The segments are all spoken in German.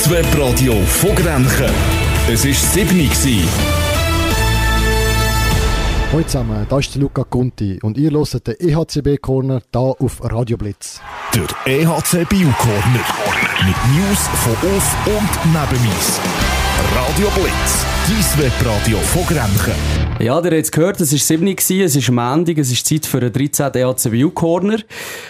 Das Webradio von Grenchen. Es war 7 Uhr. Hallo zusammen, da ist der Luca Conti und ihr hört den EHCB-Corner hier auf Radio Blitz. Der EHC Bio-Corner. Mit News von Auf- und Nebeneis. Radio Blitz, dein Webradio von Grenchen. Ja, ihr habt es gehört, es war 7 Uhr, es ist Montag, es ist Zeit für den 13. EHC Bio-Corner.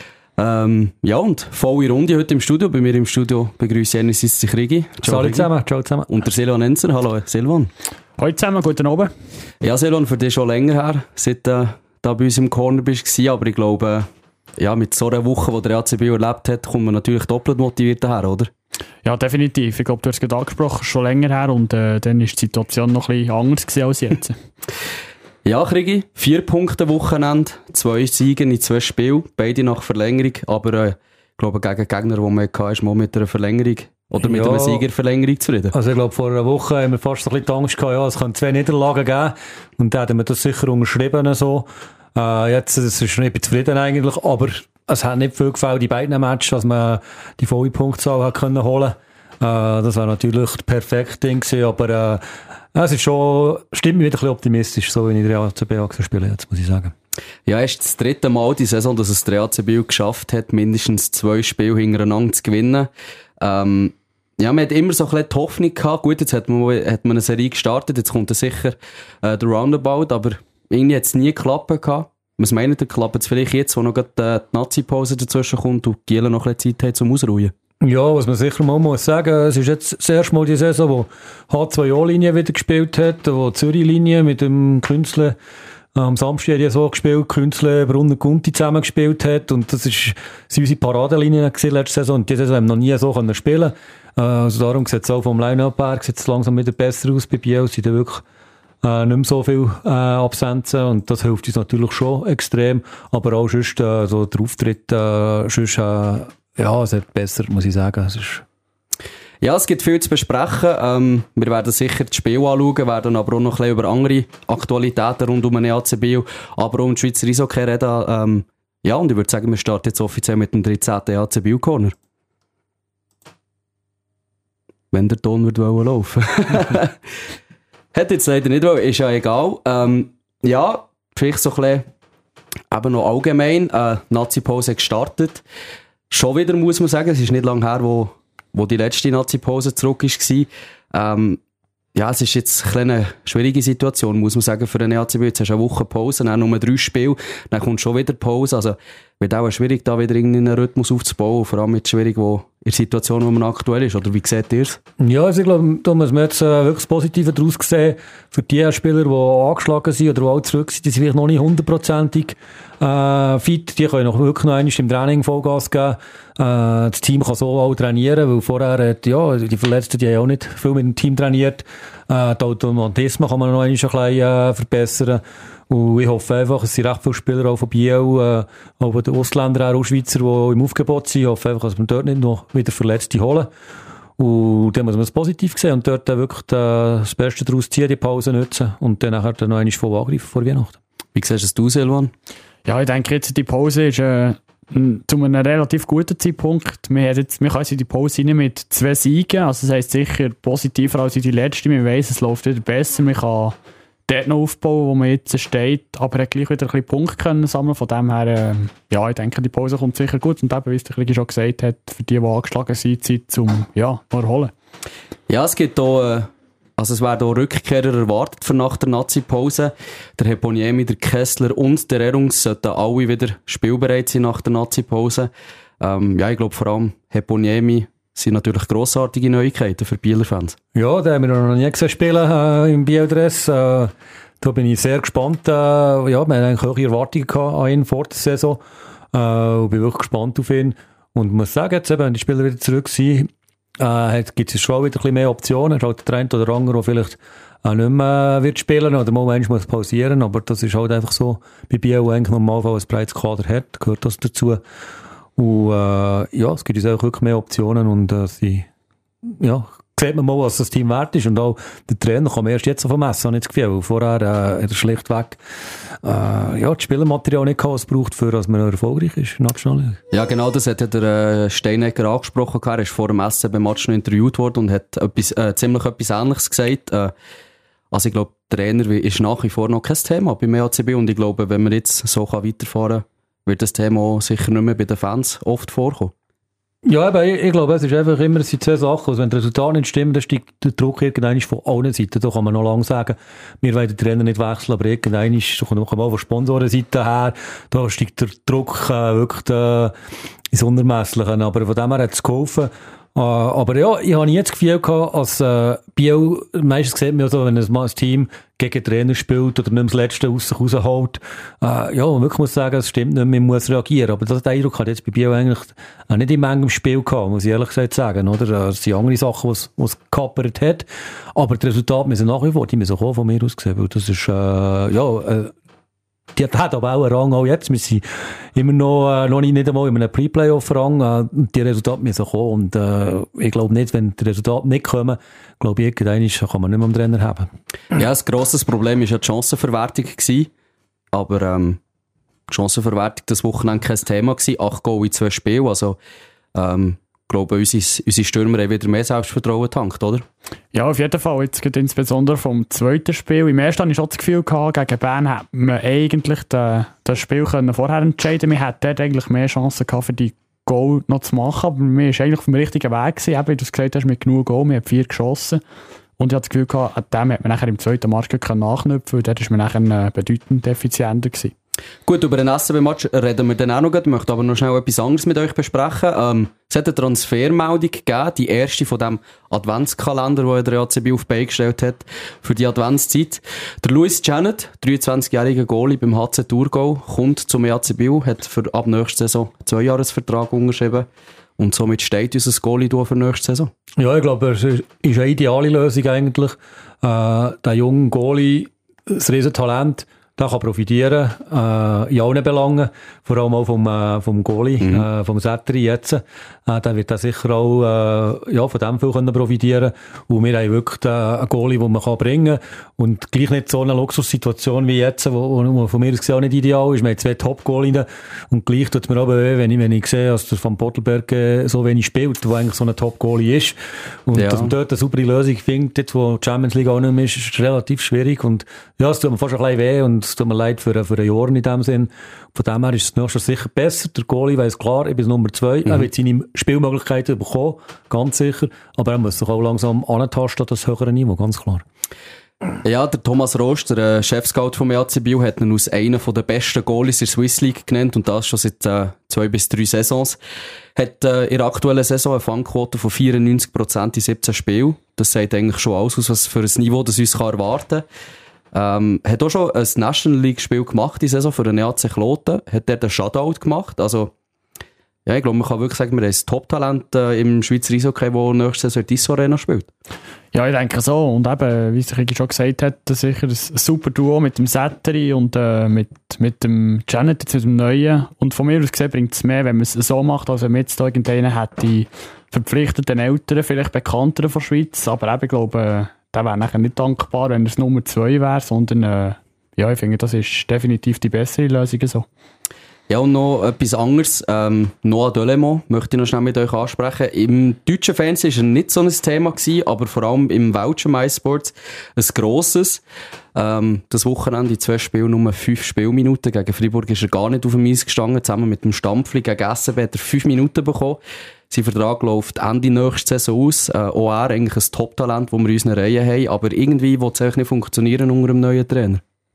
Ja, und volle Runde heute im Studio. Bei mir im Studio begrüße ich einerseits den Krigi. Ciao zusammen. Und der Silvan Enzer. Hallo Silvan. Hallo zusammen, guten Abend. Ja, Silvan, für dich schon länger her, seit du da bei uns im Corner bist, aber ich glaube, ja, mit so einer Woche, die der EHC erlebt hat, kommt man natürlich doppelt motiviert her, oder? Ja, definitiv. Ich glaube, du hast es gerade angesprochen, schon länger her und dann war die Situation noch ein bisschen anders als jetzt. Ja, Krigi, 4 Punkte Wochenende, 2 Siege in 2 Spielen, beide nach Verlängerung, aber ich glaube, gegen Gegner, die man hatte, ist man mit einer Verlängerung oder mit einer Siegerverlängerung zufrieden. Also ich glaube, vor einer Woche haben wir fast ein bisschen die Angst gehabt, ja, es können 2 Niederlagen geben und dann haben wir das sicher unterschrieben. So. Jetzt ist es nicht zufrieden eigentlich, aber es hat nicht viel gefällt, die beiden Matches, dass man die volle Punktzahl hat können holen. Das war natürlich das perfekte Ding gewesen, aber es ist schon, stimmt mich wieder ein bisschen optimistisch, so wie ich den EHC spiele jetzt, muss ich sagen. Ja, es ist das 3. Mal die Saison, dass es der EHC geschafft hat, mindestens 2 Spiele hintereinander zu gewinnen. Ja, man hat immer so ein bisschen die Hoffnung gehabt, gut, jetzt hat man eine Serie gestartet, jetzt kommt sicher der Roundabout, aber irgendwie hat es nie geklappt gehabt. Was meint ihr, klappt es vielleicht jetzt, wo noch die Nazi-Pause dazwischen kommt und Gielen noch ein bisschen Zeit hat zum Ausruhen? Ja, was man sicher mal muss sagen, es ist jetzt das erste Mal die Saison, wo H2O-Linie wieder gespielt hat, wo Zürich-Linie mit dem Künstler am Samstag hat ja so gespielt, Künstler, Brunner, Gunti zusammen gespielt hat und das ist unsere Paradenlinie gewesen letzte Saison und diese Saison haben wir noch nie so können spielen. Also darum sieht es auch vom Line-Up her, sieht es langsam wieder besser aus bei Biel, es sind ja wirklich nicht mehr so viele Absenzen und das hilft uns natürlich schon extrem, aber auch sonst so der Auftritt ja, es wird besser, muss ich sagen. Ja, es gibt viel zu besprechen. Wir werden sicher das Spiel anschauen, werden aber auch noch ein bisschen über andere Aktualitäten rund um den EHC Biel, aber auch um die Schweizer Eishockey reden. Ja, und ich würde sagen, wir starten jetzt offiziell mit dem 13. EHC Biel Corner. Wenn der Ton wird laufen. Hat jetzt leider nicht wollen, ist ja egal. Ja, vielleicht so ein bisschen eben noch allgemein. Nazi-Pause gestartet. Schon wieder, muss man sagen, es ist nicht lange her, wo die letzte Nazi-Pause zurück war. Ja, es ist jetzt eine schwierige Situation, muss man sagen, für den EHC. Jetzt hast du eine Woche Pause, dann nur 3 Spiele, dann kommt schon wieder Pause. Also wird auch schwierig, da wieder einen Rhythmus aufzubauen. Vor allem jetzt schwierig, in der Situation, wo man aktuell ist. Oder wie seht ihr es? Ja, also ich glaube, da muss man jetzt wirklich das Positive daraus sehen. Für die Spieler, die angeschlagen sind oder die auch zurück sind, die sind vielleicht noch nicht 100%ig fit. Die können wirklich noch einmal im Training Vollgas geben. Das Team kann so auch trainieren, weil vorher die Verletzten, die haben auch nicht viel mit dem Team trainiert. Die Automatismen kann man noch einmal ein bisschen verbessern. Und ich hoffe einfach, es sind recht viele Spieler auch von Biel, auch von den Ausländern, auch Schweizer, die im Aufgebot sind. Ich hoffe einfach, dass wir dort nicht noch wieder Verletzte holen. Und dann muss man es positiv sehen und dort wirklich das Beste daraus ziehen, die Pause nutzen und dann nachher noch einmal voll angreifen vor Weihnachten. Wie siehst du, Silvan? Ja, ich denke jetzt, die Pause ist zu einem relativ guten Zeitpunkt. Wir können jetzt in die Pause rein mit 2 Siegen, also das heisst sicher positiver als in die letzte. Man weiss, es läuft wieder besser, man kann dort noch aufbauen, wo man jetzt steht, aber er hat gleich wieder ein bisschen Punkte können sammeln. Von dem her, ja, ich denke, die Pause kommt sicher gut. Und eben, wie es der Krigi schon gesagt hat, für die angeschlagen sind, Zeit zum erholen. Ja, es gibt auch, also es werden auch Rückkehrer erwartet für nach der Nazi-Pause. Der Heponiemi, der Kessler und der Erungs sollten alle wieder spielbereit sein nach der Nazi-Pause. Ja, ich glaube vor allem Heponiemi sind natürlich grossartige Neuigkeiten für Bieler Fans. Ja, den haben wir noch nie gesehen spielen im Biel-Dress. Da bin ich sehr gespannt. Ja, wir haben eigentlich hohe Erwartungen an ihn vor der Saison. Und bin wirklich gespannt auf ihn. Und muss sagen, jetzt eben, wenn die Spieler wieder zurück sind, gibt es schon wieder ein bisschen mehr Optionen. Es ist halt der Trend oder andere, der vielleicht auch nicht mehr wird spielen oder mal manchmal muss pausieren. Aber das ist halt einfach so, bei Biel eigentlich normalerweise ein breites Kader hat, gehört das dazu. Und ja, es gibt uns auch wirklich mehr Optionen und sie sieht man mal, was das Team wert ist. Und auch der Trainer kann man erst jetzt auf dem Messen, habe ich das Gefühl. Vorher hat er schlichtweg das Spielermaterial nicht gehabt, was es braucht, für dass man erfolgreich ist in der Nationalliga. Ja, genau, das hat ja der Steinecker angesprochen. Er ist vor dem Messen beim Match noch interviewt worden und hat ziemlich etwas Ähnliches gesagt. Also ich glaube, der Trainer ist nach wie vor noch kein Thema beim EACB und ich glaube, wenn man jetzt so weiterfahren kann, wird das Thema auch sicher nicht mehr bei den Fans oft vorkommen. Ja, aber ich glaube, es ist einfach immer, es sind zwei Sachen. Also wenn das Resultat nicht stimmt, dann steigt der Druck irgendwann von allen Seiten. Da kann man noch lange sagen, wir wollen den Trainer nicht wechseln, aber irgendwann ist es noch einmal von Sponsorenseite her, da steigt der Druck wirklich ins Unermessliche. Aber von dem her hat es geholfen. Aber ja, ich habe nie das Gefühl gehabt, als Biel, meistens sieht man ja so, wenn ein Team gegen Trainer spielt oder nicht das Letzte aus sich rausholt, ja, man wirklich muss sagen, es stimmt nicht, man muss reagieren. Aber das Eindruck hat jetzt bei Biel eigentlich auch nicht in Menge im Spiel gehabt, muss ich ehrlich gesagt sagen, oder? Es sind andere Sachen, was gekappert hat. Aber die Resultate müssen nach wie vor, die müssen kommen von mir aus gesehen, weil das ist, die hat aber auch einen Rang, auch jetzt. Wir sind immer noch nicht einmal in einem Pre-Playoff-Rang. Die Resultate müssen kommen. Und ich glaube nicht, wenn die Resultate nicht kommen, glaube ich, irgendwann kann man nicht mehr am Trainer haben. Ja, das grosses Problem war ja die Chancenverwertung gewesen. Aber die Chancenverwertung das Wochenende kein Thema gewesen. 8 Goal in 2 Spielen. Also, ich glaube, unsere Stürmer haben wieder mehr Selbstvertrauen getankt, oder? Ja, auf jeden Fall. Jetzt geht insbesondere vom zweiten Spiel. Im ersten hatte ich schon das Gefühl gehabt, gegen Bern hätte man eigentlich das Spiel vorher entscheiden können. Man hätte dort eigentlich mehr Chancen gehabt, für die Goal noch zu machen. Aber man war eigentlich auf dem richtigen Weg gewesen. Eben, wie du es gesagt hast, mit genug Goal. Man hat 4 geschossen. Und ich hatte das Gefühl gehabt, an dem hätte man nachher im zweiten Match nachknüpfen, weil dort war man nachher bedeutend effizienter gewesen. Gut, über den SCB-Match reden wir dann auch noch. Ich möchte aber noch schnell etwas anderes mit euch besprechen. Es hat eine Transfermeldung gegeben, die erste von dem Adventskalender, den der ACB auf die Beine gestellt hat, für die Adventszeit. Der Louis Janet, 23-jähriger Goalie beim HC Thurgau, kommt zum ACB, hat für ab nächster Saison einen 2-Jahres-Vertrag unterschrieben. Und somit steht unser Goalie für nächste Saison. Ja, ich glaube, es ist eine ideale Lösung eigentlich. Der junge Goalie, das Riesentalent, der kann profitieren, in allen Belangen, vor allem auch vom Goalie, vom Sätteri jetzt. Der wird sicher auch, von dem viel können profitieren. Und wir haben wirklich einen Goalie, den man bringen kann. Und gleich nicht so eine Luxussituation wie jetzt, wo von mir aus gesehen auch nicht ideal ist. Wir haben 2 Top-Goalien. Und gleich tut es mir aber weh, wenn ich sehe, dass der Van Pottelberg so wenig spielt, wo eigentlich so ein Top-Goalie ist. Und dass man dort eine saubere Lösung findet, jetzt wo die Champions League auch nicht mehr ist relativ schwierig. Und ja, es tut mir fast ein bisschen weh und es tut mir leid für ein Jahr in dem Sinn. Von dem her ist es nächstes sicher besser. Der Goalie weiss klar, ich bin Nummer 2. Er wird seine Spielmöglichkeiten bekommen, ganz sicher. Aber er muss sich auch langsam antasten, das höhere Niveau, ganz klar. Ja, der Thomas Rost, der Chefscout vom EAC Biel, hat ihn als einen der besten Goalies in der Swiss League genannt und das schon seit 2 bis 3 Saisons. Hat in der aktuellen Saison eine Fangquote von 94% in 17 Spielen. Das sagt eigentlich schon alles aus, was für ein Niveau das uns erwarten kann. Hat auch schon ein National League Spiel gemacht, die Saison für den EAC Kloten. Hat dort einen Shutout gemacht. Also, ja, ich glaube, man kann wirklich sagen, wir haben ein Top-Talent im Schweizer Eishockey, das nächste Saison in der Tissot Arena spielt. Ja, ich denke so. Und eben, wie sich schon gesagt hat, das ist sicher ein super Duo mit dem Sätteri und mit dem Janet, jetzt mit dem Neuen. Und von mir aus gesehen bringt es mehr, wenn man es so macht, als wenn man jetzt da irgendeinen hat, die verpflichteten Älteren, vielleicht Bekannteren von der Schweiz. Aber eben, ich glaube, der wäre nachher nicht dankbar, wenn er es Nummer 2 wäre, sondern ja, ich finde, das ist definitiv die bessere Lösung so. Ja, und noch etwas anderes. Noah Delémont möchte ich noch schnell mit euch ansprechen. Im deutschen Fernsehen war er nicht so ein Thema gewesen, aber vor allem im Welschen MySports ein grosses. Das Wochenende in 2 Spielen nur 5 Spielminuten. Gegen Freiburg ist er gar nicht auf dem Eis gestanden. Zusammen mit dem Stampfli gegen SCB hat er 5 Minuten bekommen. Sein Vertrag läuft Ende nächste Saison aus. Auch er eigentlich ein Top-Talent, das wir in unseren Reihen haben. Aber irgendwie will es eigentlich nicht funktionieren unter einem neuen Trainer.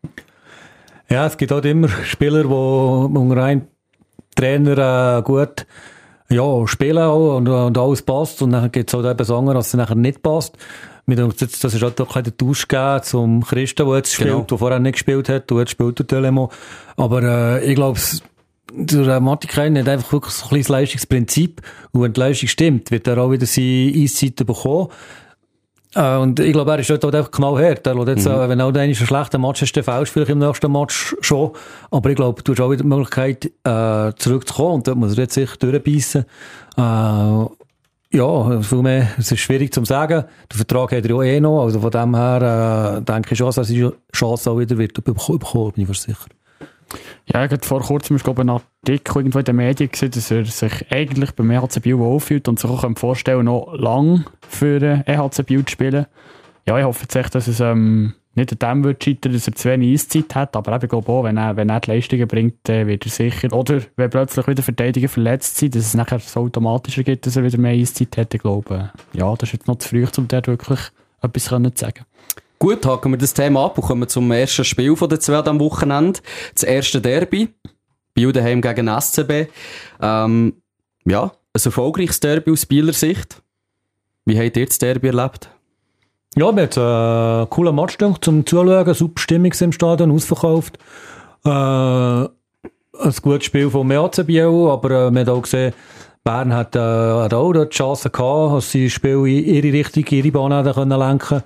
Ja, es gibt halt immer Spieler, die unter einem Trainer gut spielen auch und alles passt. Und dann gibt es halt eben Sachen, dass es nachher nicht passt. Das ist halt auch ein Tausch gegeben zum Christen, der jetzt spielt, der vorher nicht gespielt hat, und jetzt spielt der Delémont. Aber ich glaube, der Matikainen hat einfach wirklich so ein kleines Leistungsprinzip. Und wenn die Leistung stimmt, wird er auch wieder seine Eiszeiten bekommen. Und ich glaube, er ist dort einfach genau hart. Er jetzt, wenn auch ein schlechter Match ist, dann fällst du vielleicht im nächsten Match schon. Aber ich glaube, du hast auch wieder die Möglichkeit, zurückzukommen. Und dort muss er jetzt sicher durchbeissen. Ja, Ja, viel mehr, es ist schwierig zu sagen. Der Vertrag hat er ja noch, also von dem her denke ich schon, dass er seine Chance auch wieder wird bekommen, bin ich fast sicher. Ja, gerade vor kurzem ist ein Artikel irgendwo in den Medien gesehen, dass er sich eigentlich beim EHC Biel wohlfühlt und sich auch vorstellen noch lang für EHC Biel zu spielen. Ja, ich hoffe jetzt echt, dass es nicht an dem wird scheitern, dass er zu wenig Eiszeit hat, aber ich glaube auch, wenn er die Leistungen bringt, wird er sicher, oder wenn plötzlich wieder Verteidiger verletzt sind, dass es nachher so automatisch gibt, dass er wieder mehr Eiszeit hat. Ich glaube, ja, das ist jetzt noch zu früh, um dort wirklich etwas zu sagen. Gut, haken wir das Thema ab und kommen zum ersten Spiel von der zwei am Wochenende. Das erste Derby. Biel daheim gegen SCB. Ja, ein erfolgreiches Derby aus Bieler Sicht. Wie habt ihr das Derby erlebt? Ja, wir hatten einen coolen Match zum Zuschauen, super Stimmung im Stadion, ausverkauft. Ein gutes Spiel vom EHC Biel, aber wir haben auch gesehen, Bern hat auch die Chance gehabt, dass sie das Spiel in ihre Richtung, ihre Bahn lenken können.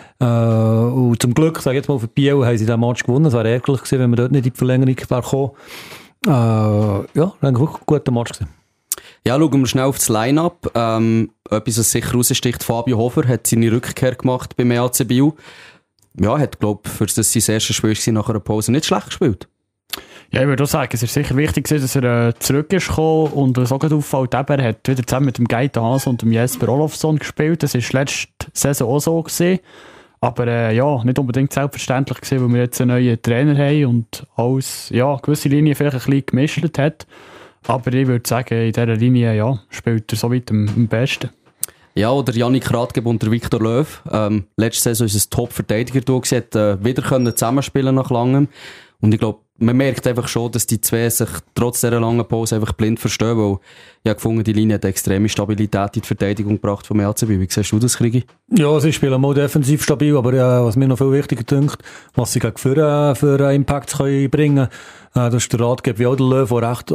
Und zum Glück, sage ich jetzt mal, für Biel haben sie den Match gewonnen. Es wäre ärgerlich gewesen, wenn wir dort nicht in die Verlängerung gekommen wären. Ja, ein wirklich guter Match gewesen. Ja, schauen wir schnell auf das Line-Up. Etwas, was sicher raussticht, Fabio Hofer hat seine Rückkehr gemacht beim EHC Biel. Ja, hat, glaube ich, für das sein erstes Spiel war, nach einer Pause nicht schlecht gespielt. Ja, ich würde auch sagen, es ist sicher wichtig, dass er zurück ist gekommen und was auch gerade auffällt, er hat wieder zusammen mit dem Gaeta Haas und dem Jesper Olofsson gespielt. Das war letzte Saison auch so gewesen. Aber ja, nicht unbedingt selbstverständlich gewesen, weil wir jetzt einen neuen Trainer haben und alles, ja, gewisse Linien vielleicht ein bisschen gemischt hat. Aber ich würde sagen, in dieser Linie, ja, spielt er soweit am besten. Ja, oder Yannick Rathgeb und der Viktor Löw. Letzte Saison war es ein Top-Verteidiger da gewesen, hat wieder zusammenspielen nach langem. Und ich glaube, man merkt einfach schon, dass die zwei sich trotz dieser langen Pause einfach blind verstehen, weil ich habe gefunden, die Linie hat extreme Stabilität in die Verteidigung gebracht vom EHC Biel. Wie siehst du das, Krigi? Ja, sie spielen mal defensiv stabil, aber was mir noch viel wichtiger dünkt, was sie gegen für Impact können bringen können. Das ist der Rathgeb wie auch der Löw, der recht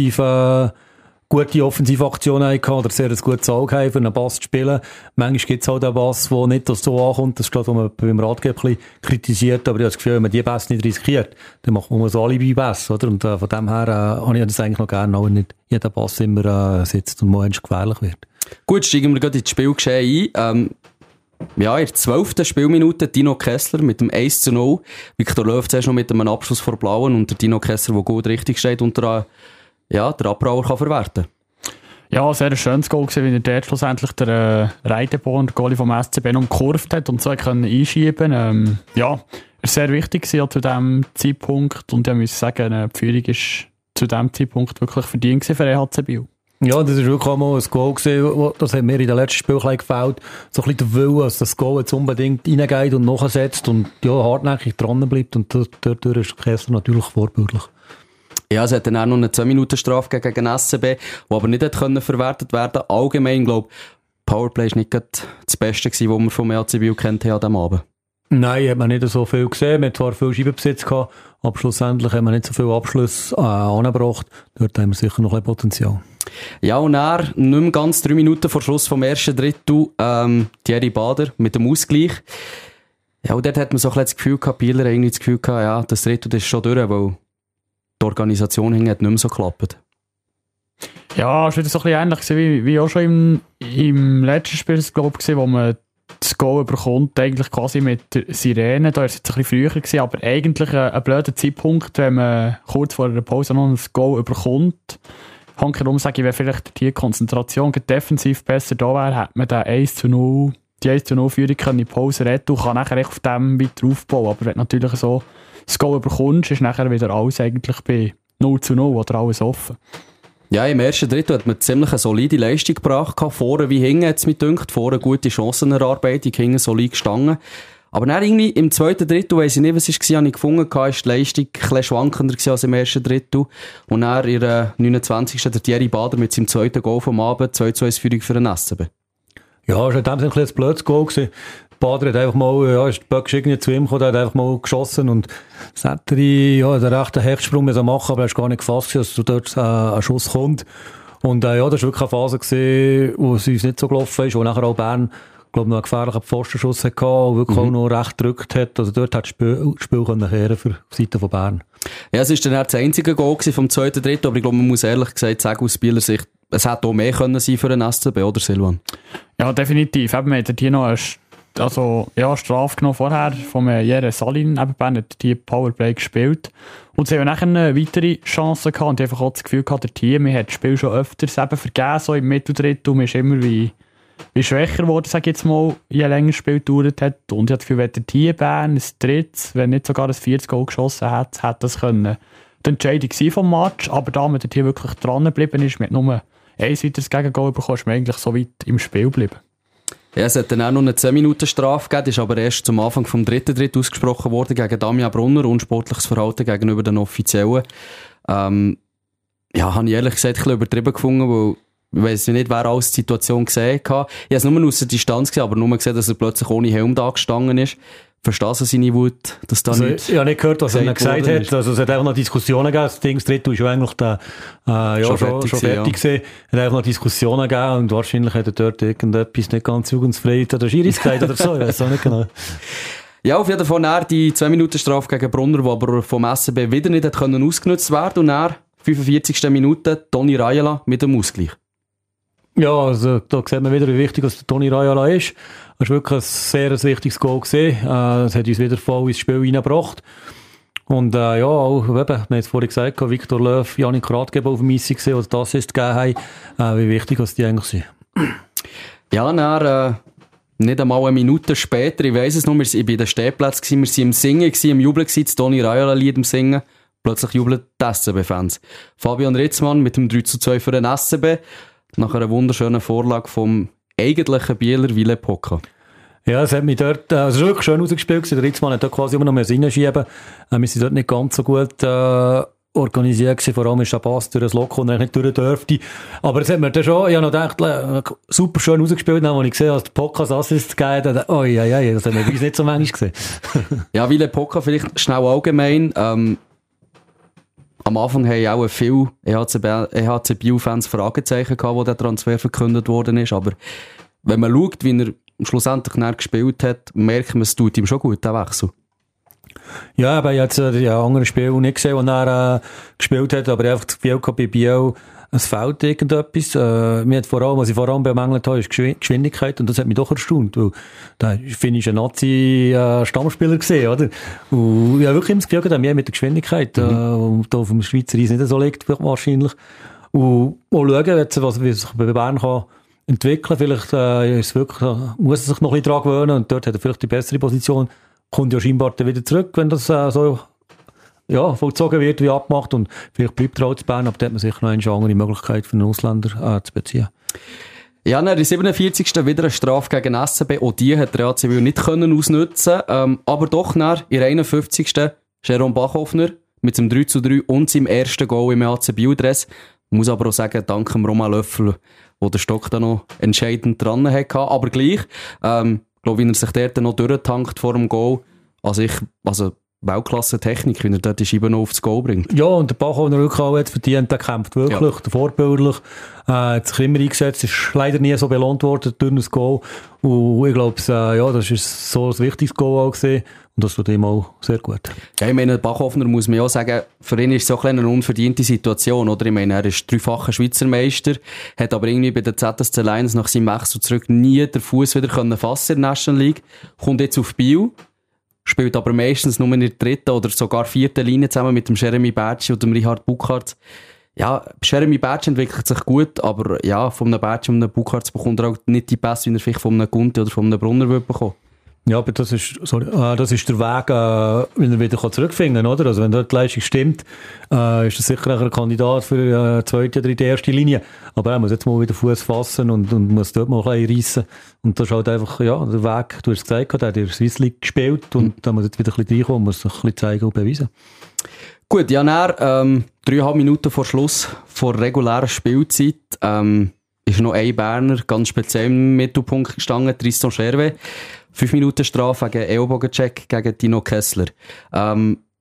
gute Offensivaktionen hatte oder sehr ein gutes Auge haben, für einen Pass zu spielen. Manchmal gibt es halt einen Pass, der nicht so ankommt. Das ist gerade, was man beim Rathgeb ein bisschen kritisiert. Aber ich habe das Gefühl, wenn man die Pässe nicht riskiert, dann macht man so Alibi-Pässe, oder? Und von dem her habe ich das eigentlich noch gerne, auch wenn nicht jeder Pass immer sitzt und mal gefährlich wird. Gut, steigen wir gerade ins Spielgeschehen ein. Ja, in der 12. Spielminute Dino Kessler mit dem 1:0. Viktor Löw zuerst noch mit einem Abschluss vor Blauen und der Dino Kessler, der gut richtig steht und der Abrauer kann verwerten. Ja, sehr schönes Goal gewesen, wie er dort schlussendlich der Reitebohn, der Goalie vom SCB, noch umkurvt hat und so können einschieben. Ja, ist sehr wichtig zu diesem Zeitpunkt und ich muss sagen, die Führung ist zu diesem Zeitpunkt wirklich verdient für EHC Biel. Ja, das ist wirklich auch mal ein Goal gewesen, das hat mir in den letzten Spielen gefällt. So ein bisschen der Wille, dass das Goal jetzt unbedingt reingeht und nachsetzt und ja, hartnäckig dran bleibt und dadurch ist Kessler natürlich vorbildlich. Ja, es hat dann auch noch eine 10-Minuten-Strafe gegen SCB, die aber nicht verwertet werden konnte. Allgemein, glaube ich, Powerplay war nicht das Beste gewesen, was wir vom EHC Biel kennt haben an diesem Abend. Nein, hat man nicht so viel gesehen. Man hat zwar viel Scheibenbesitz gehabt, aber schlussendlich haben wir nicht so viel Abschluss angebracht. Dort haben wir sicher noch ein Potenzial. Ja, und dann, nicht mehr ganz 3 Minuten vor Schluss vom ersten Drittel, Thierry Bader mit dem Ausgleich. Ja, und dort hat man so ein bisschen das Gefühl gehabt, Bieler irgendwie das Gefühl gehabt, ja, das Drittel ist schon durch, weil die Organisation hat nicht mehr so geklappt. Ja, es war wieder so ein bisschen ähnlich wie auch schon im letzten Spiel, glaube ich, wo man das Goal bekommt, eigentlich quasi mit der Sirene. Da war es jetzt ein bisschen früher gewesen, aber eigentlich ein blöder Zeitpunkt, wenn man kurz vor der Pause noch ein Goal bekommt. Hankerum sage ich, wenn vielleicht die Konzentration defensiv besser da wäre, hätte man die 1:0-Führung in die Pause retten und kann nachher auf dem weiter aufbauen. Aber wenn du natürlich so das Goal bekommst, ist nachher wieder alles eigentlich bei 0:0 oder alles offen. Ja, im ersten Drittel hat man ziemlich eine solide Leistung gebracht. Vorne wie hinten hat es mich gedacht. Vorne gute Chancenerarbeitung, hinten solid gestanden. Aber dann irgendwie im zweiten Drittel, weiss ich nicht, was es war, habe ich gefunden, ist die Leistung ein bisschen schwankender als im ersten Drittel. Und dann in der 29. der Thierry Bader mit seinem zweiten Goal vom Abend, 2:1 Führung für den SCB. Ja, es war in dem Sinne ein blödes Goal gewesen. Bader hat einfach mal, ist der Böck irgendwie zu ihm gekommen, der hat einfach mal geschossen und Sätteri, den rechten Hechtsprung machen, aber er ist gar nicht gefasst, dass dort ein Schuss kommt. Und das war wirklich eine Phase gewesen, wo es uns nicht so gelaufen ist, wo nachher auch Bern, glaube noch einen gefährlichen Pfostenschuss hatte und wirklich auch noch recht gedrückt hat. Also dort hat das Spiel kehren für die Seite von Bern. Ja, es war dann das einzige Goal vom zweiten Drittel, aber ich glaube, man muss ehrlich gesagt sagen, aus Spielersicht es hätte auch mehr können sein für den SCB, oder Silvan? Ja, definitiv. Eben, wir hatten hier noch eine Strafe genommen vorher von Jere Salin. Eben, Bern hat die Powerplay gespielt. Und sie haben nachher eine weitere Chance gehabt und einfach auch das Gefühl gehabt, der Team hat das Spiel schon öfters eben vergeben, so im Mitteldrittel. Man ist immer wie schwächer geworden, sage ich jetzt mal, je länger das Spiel gedauert hat. Und ich habe das Gefühl, wenn der Team Bern ein drittes, wenn nicht sogar ein 40 Goal geschossen hat, hätte das können die Entscheidung sein vom Match. Aber da man hier wirklich dran geblieben ist, mit nur ein weiteres Gegengoal bekommen, ist man eigentlich so weit im Spiel geblieben. Ja, es hat dann auch noch eine 10-Minuten-Strafe gegeben, die ist aber erst zum Anfang vom dritten Drittel ausgesprochen worden gegen Damian Brunner, unsportliches Verhalten gegenüber den Offiziellen. Habe ich ehrlich gesagt ein bisschen übertrieben gefunden, weil ich weiss nicht, wer alles die Situation gesehen hat. Ich habe es nur aus der Distanz gesehen, aber nur gesehen, dass er plötzlich ohne Helm da gestanden ist. Verstehst du seine Wut, dass da nicht... Ich habe nicht gehört, was er gesagt hat. Also, es hat einfach noch Diskussionen gegeben. Das Ding, das Drittel ist ja eigentlich schon fertig gewesen. Es hat einfach noch Diskussionen gegeben und wahrscheinlich hat er dort irgendetwas nicht ganz jugendfrei oder Schiris gesagt oder so. Ich weiss auch nicht genau. Ja, auf jeden Fall die 2-Minuten-Strafe gegen Brunner, die aber vom SCB wieder nicht hat können ausgenutzt werden. Und dann, 45. Minute, Toni Rajala mit dem Ausgleich. Ja, also da sieht man wieder, wie wichtig der Toni Rajala ist. Das war wirklich ein sehr wichtiges Goal gesehen. Es hat uns wieder voll ins Spiel reingebracht. Und auch, eben, wir haben es vorhin gesagt, Viktor Löw, Janik Ratgeber auf dem Eis gesehen, oder das ist gegeben haben, wie wichtig die eigentlich sind. Ja, dann, nicht einmal eine Minute später, ich weiss es noch, ich war bei den Stehplätzen, wir waren im Singen, im Jubeln, das Toni Rajala-Lied im Singen. Plötzlich jubeln die SCB-Fans. Fabian Ritzmann mit dem 3:2 für den SCB. Nach einer wunderschönen Vorlage vom eigentlichen Bieler Ville Poca. Ja, es hat mich dort, es ist wirklich schön rausgespielt gewesen. Der Ritzmann hat da quasi immer noch mehr reinschieben. Wir sind dort nicht ganz so gut organisiert gewesen. Vor allem ist der Pass durch das Loch, und er nicht durch dürfte. Aber es hat mir dann schon, ich habe noch gedacht, super schön rausgespielt, als ich gesehen habe, als der Poca das Assist gegeben hat. Oh ja, das haben wir bei uns nicht so manchmal gesehen. Ja, Ville Poca vielleicht schnell allgemein. Am Anfang haben auch viele EHC Biel-Fans Fragezeichen gehabt, wo der Transfer verkündet worden ist. Aber wenn man schaut, wie er schlussendlich näher gespielt hat, merkt man, es tut ihm schon gut, der Wechsel. Ja, aber ich habe jetzt die anderen Spiele nicht gesehen, die er gespielt hat, aber ich habe einfach das Gefühl gehabt, bei Biel, es fehlt irgendetwas. Was ich vor allem bemängelt habe, ist Geschwindigkeit, und das hat mich doch erstaunt, weil da finde ich ein Nazi-Stammspieler gesehen, oder? Und ich habe wirklich das Gefühl gehabt, mehr mit der Geschwindigkeit, da auf dem Schweizer Eis nicht so liegt, wahrscheinlich. Und auch schauen, wie sich bei Bern kann entwickeln. Vielleicht ist es wirklich, muss er sich noch ein bisschen daran gewöhnen, und dort hat er vielleicht die bessere Position. Kommt ja scheinbar wieder zurück, wenn das so vollzogen wird, wie abgemacht, und vielleicht bleibt er auch zu Bern, aber da hat man sicher noch eine andere Möglichkeit für einen Ausländer zu beziehen. Ja, dann in 47. wieder eine Strafe gegen SCB, auch die hat der AC Biel nicht können ausnutzen, aber doch in der 51. Jerome Bachhoffner mit dem 3:3 und seinem ersten Goal im AC Biel-Dress. Ich muss aber auch sagen, dank dem Roman Löffel, wo der Stock da noch entscheidend dran hatte, aber gleich, ich glaube, wie er sich dort noch durchtankt vor dem Goal, also Weltklasse-Technik, wie er dort die Scheibe noch aufs Goal bringt. Ja, und der Bach, den er wirklich auch verdient, der kämpft wirklich, der vorbildlich, hat sich immer eingesetzt, ist leider nie so belohnt worden durch das Goal. Und ich glaube, das ist so ein wichtiges Goal auch gesehen, und das tut ihm auch sehr gut. Ja, ich meine, Bachhoffner muss man ja sagen, für ihn ist es so eine unverdiente Situation, oder? Ich meine, er ist dreifacher Schweizer Meister, hat aber irgendwie bei der ZSC Lions nach seinem Wechsel zurück nie den Fuß wieder fassen in der National League, kommt jetzt auf Biel, spielt aber meistens nur in der dritten oder sogar vierten Linie zusammen mit dem Jeremy Bertschi und dem Richard Buchhardt. Ja, Jeremy Bertschi entwickelt sich gut, aber ja, von einem Bertschi und einem Buchhardt bekommt er auch nicht die Pässe, wie er vielleicht von einem Gunti oder von einem Brunner bekommen. Ja, aber das ist der Weg, wenn er wieder zurückfinden kann, oder? Also wenn dort die Leistung stimmt, ist das sicher ein Kandidat für die zweite, dritte, erste Linie. Aber er muss jetzt mal wieder Fuß fassen und muss dort mal ein bisschen reissen. Und das ist halt einfach, der Weg, du hast es gesagt, der hat in der Swiss League gespielt, und da muss jetzt wieder ein bisschen reinkommen und muss sich ein bisschen zeigen und beweisen. Gut, ja, dann, 3,5 Minuten vor Schluss vor regulärer Spielzeit, ist noch ein Berner ganz speziell im Mittelpunkt gestanden, Tristan Scherwe. 5 Minuten Strafe gegen Ellbogencheck gegen Dino Kessler. Er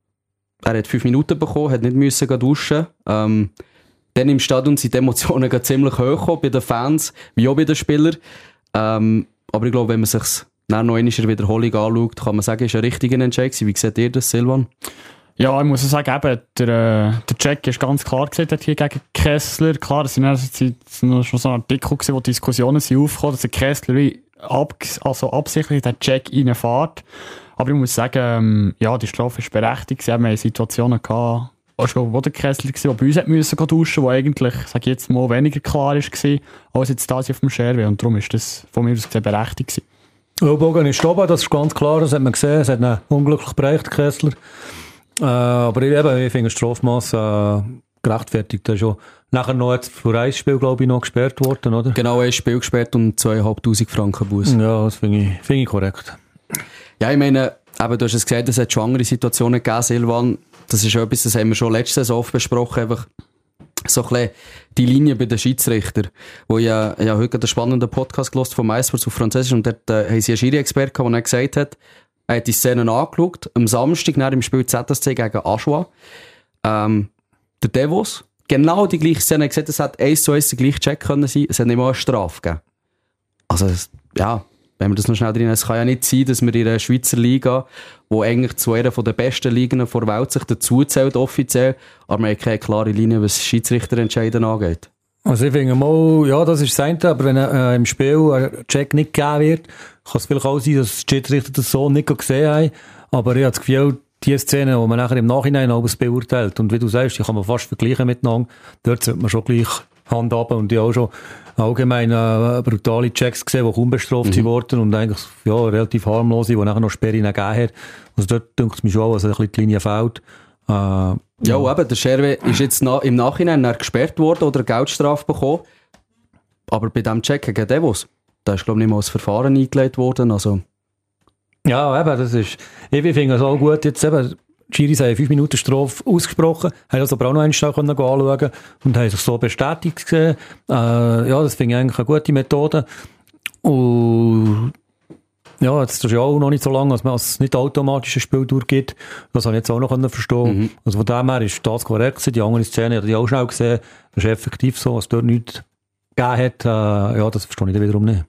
hat 5 Minuten bekommen, hat nicht müssen duschen. Dann im Stadion sind die Emotionen ziemlich hoch gekommen, bei den Fans, wie auch bei den Spielern. Aber ich glaube, wenn man sich nach noch einmal Wiederholung anschaut, kann man sagen, es war ein richtiger Entscheid. Wie seht ihr das, Silvan? Ja, ich muss sagen, eben, der Jack ist ganz klar gesehen hier gegen Kessler. Klar, es waren schon so ein Artikel gewesen, wo Diskussionen sind aufgekommen, dass der Kessler wie absichtlich den Jack reinfährt. Aber ich muss sagen, ja, die Strafe ist berechtigt. Wir haben Situationen gehabt, wo der Kessler war, der bei uns müssen duschen, wo eigentlich, sage ich jetzt mal, weniger klar war, als jetzt das auf dem Scherwe. Und darum ist das von mir aus gesehen berechtigt gewesen. Bogen ist oben, das ist ganz klar, das hat man gesehen. Es hat ihn unglücklich bereicht, Kessler. Aber ich finde das Strafmaß gerechtfertigt. Das ist schon nachher noch für ein Spiel, glaube ich, noch gesperrt worden, oder? Genau, ein Spiel gesperrt und 2'500 Franken Buß. Ja, das finde ich korrekt. Ja, ich meine, eben, du hast es gesagt, es hat schon andere Situationen gegeben, Silvan. Das ist etwas, das haben wir schon letzte Saison oft besprochen, einfach so ein bisschen die Linie bei den Schiedsrichtern. Wo ich heute einen spannenden Podcast gehört von MySports auf Französisch und dort haben sie einen Schiri-Experten, der gesagt hat, er hat die Szenen angeschaut, am Samstag nach im Spiel ZSC gegen Aschua. Der Devos, genau die gleiche Szene, gesagt, es hat 1:1 der gleiche Check können sein, es hat nicht mal eine Strafe gegeben. Also, ja, wenn wir das noch schnell drin haben, es kann ja nicht sein, dass wir in einer Schweizer Liga, wo eigentlich zu einer der besten Ligen der Welt sich dazuzählt, offiziell, aber man hat keine klare Linie, was Schiedsrichterentscheiden angeht. Also ich finde mal, ja, das ist das eine, aber wenn im Spiel ein Check nicht gegeben wird, kann es vielleicht auch sein, dass die Schiedsrichter das so nicht gesehen haben, aber ich habe das Gefühl, die Szene, die man nachher im Nachhinein alles beurteilt, und wie du sagst, die kann man fast vergleichen miteinander, dort sollte man schon gleich Hand ab, und ich habe auch schon allgemein brutale Checks gesehen, die kaum bestraft wurden und eigentlich ja, relativ harmlos sind, die nachher noch Sperren gegeben hat. Also dort denkt es mir schon, dass ein bisschen die Linie fehlt. Ja, eben, der Scherwe ist jetzt im Nachhinein gesperrt worden oder eine Geldstrafe bekommen. Aber bei diesem Check gegen Devos, da ist, glaube ich, nicht mal das Verfahren eingeleitet worden. Also. Ja, eben, das ist, ich finde es auch gut, jetzt eben, die Schiris haben 5 Minuten Strafe ausgesprochen, haben das aber auch noch einen Tag anschauen und haben sich so bestätigt gesehen. Ja, das finde ich eigentlich eine gute Methode. Und ja, jetzt ist ja auch noch nicht so lange, dass es nicht automatisch ein Spiel durchgeht. Das habe ich jetzt auch noch verstehen. Also von dem her ist das korrekt. Die andere Szene habe ich auch schnell gesehen. Das ist effektiv so, was dort nichts gegeben hat. Ja, das verstehe ich dann wiederum nicht.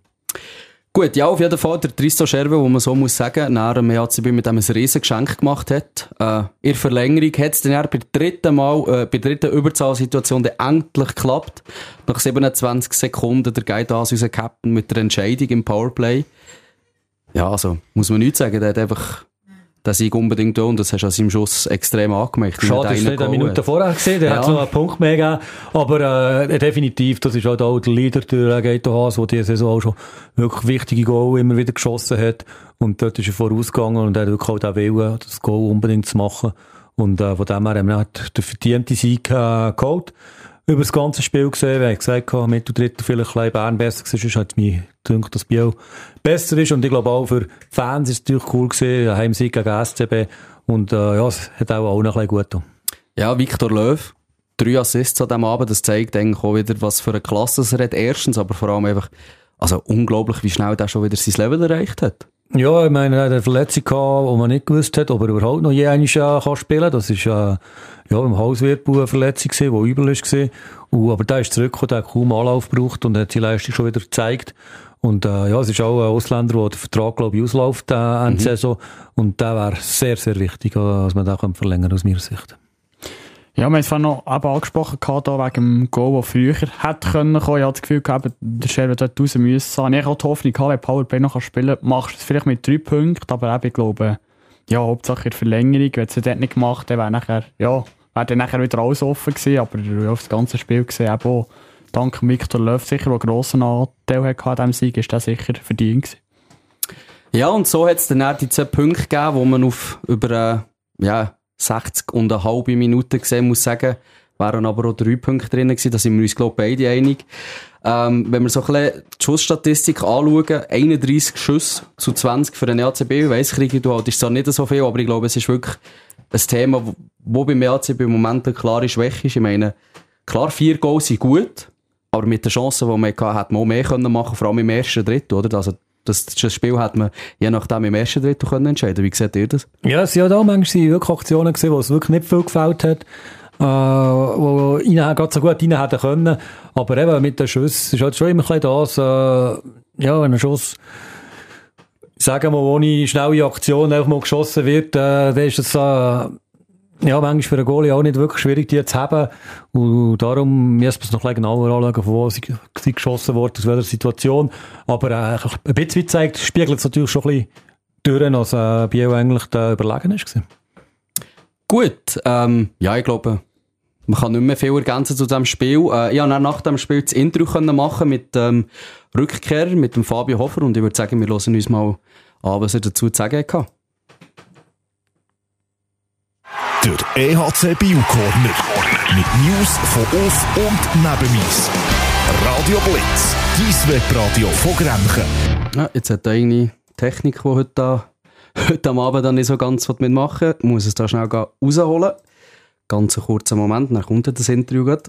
Gut, ja, auf jeden Fall der Tristan Scherwe, wo man so muss sagen, nach dem HCB mit dem ein riesen Geschenk gemacht hat. In der Verlängerung hat es dann bei der dritten Überzahlsituation dann endlich geklappt. Nach 27 Sekunden der Gaidas, unser Captain, mit der Entscheidung im Powerplay. Ja, also, muss man nichts sagen, der hat einfach den Sieg unbedingt tun, und das hast du an seinem Schuss extrem angemerkt. Schade, dass es nicht eine Minute vorher gesehen, der hat noch einen Punkt mehr gegeben, aber definitiv, das ist halt auch der Leader, der Gaito Haas, der diese Saison auch schon wirklich wichtige Goal immer wieder geschossen hat, und dort ist er vorausgegangen und er hat wirklich auch den Willen, das Goal unbedingt zu machen, und von dem her haben wir den verdienten Sieg geholt. Über das ganze Spiel gesehen, wir haben gesagt, mit der dritten vielleicht ein Bern besser war, sonst hat mich gedacht, dass Biel besser ist, und ich glaube auch für Fans ist es natürlich cool gewesen, ein Heimsieg gegen SCB, und ja, es hat auch noch ein bisschen gut getan. Ja, Victor Löw, 3 Assists an diesem Abend, das zeigt eigentlich auch wieder, was für eine Klasse er hat, erstens, aber vor allem einfach, also unglaublich, wie schnell der schon wieder sein Level erreicht hat. Ja, ich meine, er hat eine Verletzung gehabt, wo man nicht gewusst hat, ob er überhaupt noch je einmal spielen kann. Das ist ja im Hauswirtbau eine Verletzung gewesen, die übel war. Aber der ist zurückgekommen, der hat kaum Anlauf gebraucht und hat seine Leistung schon wieder gezeigt. Und ja, es ist auch ein Ausländer, der den Vertrag, glaube ich, ausläuft Ende Saison. Und der wäre sehr, sehr wichtig, dass man den verlängern kann, aus meiner Sicht. Ja, wir haben es vorhin noch angesprochen, wegen dem Goal, der früher hätte kommen können. Ich hatte das Gefühl, der Scherwe dort raus müssen. Ich hatte auch die Hoffnung, wenn Powerplay noch spielen kann, machst du es vielleicht mit 3 Punkten, aber eben, ich glaube, ja, Hauptsache in der Verlängerung, wenn es dort nicht gemacht hätte, wäre dann nachher wieder alles offen gewesen, aber auf das ganze Spiel gesehen, eben auch dank Victor Löw sicher, der einen grossen Anteil hatte an diesem Sieg, ist das sicher verdient gewesen. Ja, und so hat es dann auch die 10 Punkte gegeben, wo man über 60,5 Minuten gesehen muss sagen, wären aber auch 3 Punkte drin gewesen, da sind wir uns, glaube ich, beide einig. Wenn wir so ein bisschen die Schussstatistik anschauen, 31 Schüsse zu 20 für den EACB, ich weiss, Kriege, du haltest zwar nicht so viel, aber ich glaube, es ist wirklich ein Thema, wo beim EACB im Moment eine klare Schwäche ist. Ich meine, klar, 4 Goals sind gut, aber mit den Chancen, die man hatte, hätte man auch mehr können machen, vor allem im ersten Drittel, oder? Also, das Spiel hätte man je nachdem im ersten Drittel können entscheiden. Wie seht ihr das? Ja, es sind ja da manchmal wirklich Aktionen gewesen, wo es wirklich nicht viel gefällt hat, wo ihnen gerade so gut rein hätten können. Aber eben mit den Schüssen ist halt schon immer ein bisschen das, wenn ein Schuss, sagen wir, ohne schnelle Aktion einfach mal geschossen wird, dann ist das Ja, manchmal für einen Goalie auch nicht wirklich schwierig, die zu haben. Und darum müssen wir es noch ein bisschen genauer anschauen, von wo sie geschossen worden, aus welcher Situation. Aber ein bisschen zeigt, spiegelt es natürlich schon ein bisschen durch, als Biel eigentlich überlegen war. Gut, ja, ich glaube, man kann nicht mehr viel ergänzen zu diesem Spiel. Ich konnte nach dem Spiel das Intro machen mit Rückkehr, mit dem Fabio Hofer. Und ich würde sagen, wir hören uns mal an, was er dazu zu sagen hatte. Der EHC Biel Corner. Mit News von Auf- und Nebeneis. Radio Blitz, dein Webradio von Grenchen. Ja, jetzt hat eine Technik, die heute am Abend dann nicht so ganz mitmachen will. Ich muss es da schnell rausholen. Ganz einen kurzen Moment, dann kommt das Interview gerade.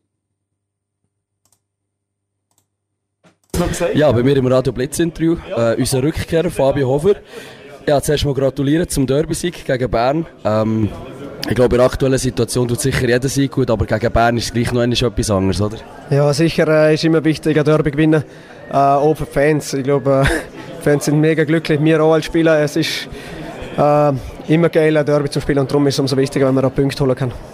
Ja, bei mir im Radio Blitz Interview, unser Rückkehrer Fabio Hofer. Ja, zuerst mal gratulieren zum Derby-Sieg gegen Bern. Ich glaube, in der aktuellen Situation tut sicher jeder Sieg gut, aber gegen Bern ist es gleich noch etwas anderes, oder? Ja, sicher ist immer wichtig, ein Derby gewinnen, auch für Fans. Ich glaube, Fans sind mega glücklich, wir auch als Spieler. Es ist immer geil, ein Derby zu spielen und darum ist es umso wichtiger, wenn man auch Punkte holen kann.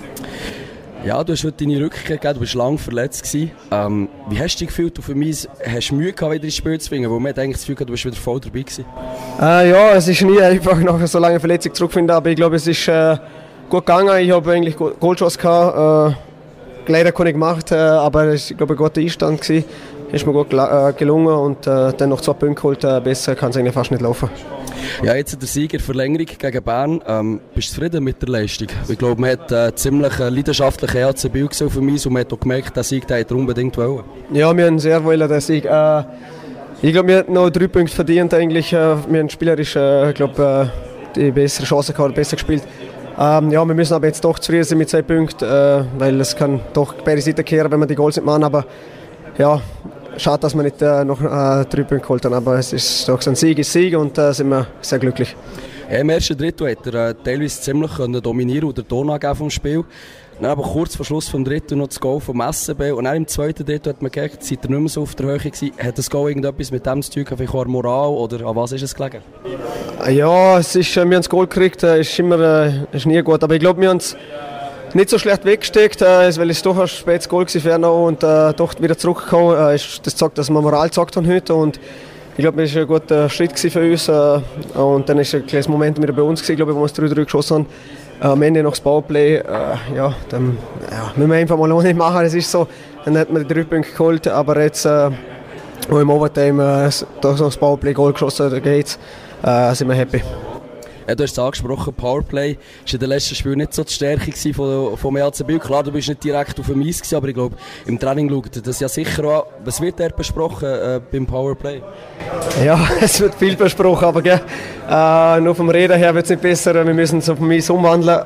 Ja, du hast heute deine Rückkehr gegeben, du warst lange verletzt gewesen. Wie hast du dich gefühlt? Du für mich hast du Mühe gehabt, wieder ins Spiel zu finden, weil man hat eigentlich das Gefühl gehabt, du bist wieder voll dabei gewesen. Ja, es ist nie einfach nach so langer Verletzung zurückzufinden, aber ich glaube, es ist gut gegangen. Ich habe eigentlich Goalschuss gehabt, leider konnte ich gemacht, aber es war, glaube ich, ein guter Einstand gewesen. Ist mir gut gelungen und dann noch 2 Punkte geholt, besser kann es eigentlich fast nicht laufen. Ja, jetzt der Sieger Verlängerung gegen Bern. Bist du zufrieden mit der Leistung? Ich glaube, man hat ziemlich leidenschaftlichen EHC Biel gesehen für mich und man hat auch gemerkt, der Sieg den er unbedingt wollen. Ja, wir haben sehr wohl den Sieg. Ich glaube, wir haben noch 3 Punkte verdient eigentlich. Wir haben spielerisch, glaube die bessere Chance gehabt, besser gespielt. Ja, wir müssen aber jetzt doch zufrieden sein mit 2 Punkten, weil es kann doch beide Seiten kehren, wenn wir die Goals nicht machen. Aber ja, schade, dass wir nicht noch 3 Punkte geholt haben. Aber es ist doch ein Sieg ist Sieg und da sind wir sehr glücklich. Ja, im ersten Drittel hat er teilweise ziemlich dominieren oder Ton angeben vom Spiel. Dann aber kurz vor Schluss vom Dritten noch das Goal vom SCB. Und dann im zweiten Drittel hat man gemerkt, seid ihr nicht mehr so auf der Höhe gewesen. Hat das Goal irgendetwas mit dem zu tun, vielleicht auch Moral oder an was ist es gelegen? Ja, es ist, wir haben das Goal gekriegt, ist nie gut. Aber ich glaube, wir haben es nicht so schlecht weggesteckt, weil es doch ein spätes Goal war und doch wieder zurückgekommen. Das zeigt, dass wir Moral gezeigt haben heute. Und ich glaube, das war ein guter Schritt für uns. Und dann war ein kleines Moment wieder bei uns, glaube ich, wo wir das 3-3 geschossen haben. Am Ende noch das Powerplay, dann müssen wir einfach mal auch nicht machen, das ist so. Dann hat man die 3 Punkte geholt, aber jetzt wo im Overtime noch das Powerplay-Goal geschossen hat, geht's, sind wir happy. Ja, du hast es angesprochen, Powerplay war in den letzten Spielen nicht so die Stärke vom EHC Biel. Klar, du bist nicht direkt auf dem Eis gewesen, aber ich glaube, im Training schaut das ja sicher an. Was wird dort besprochen beim Powerplay? Ja, es wird viel besprochen, aber nur vom Reden her wird es nicht besser. Wir müssen es auf dem Eis umwandeln.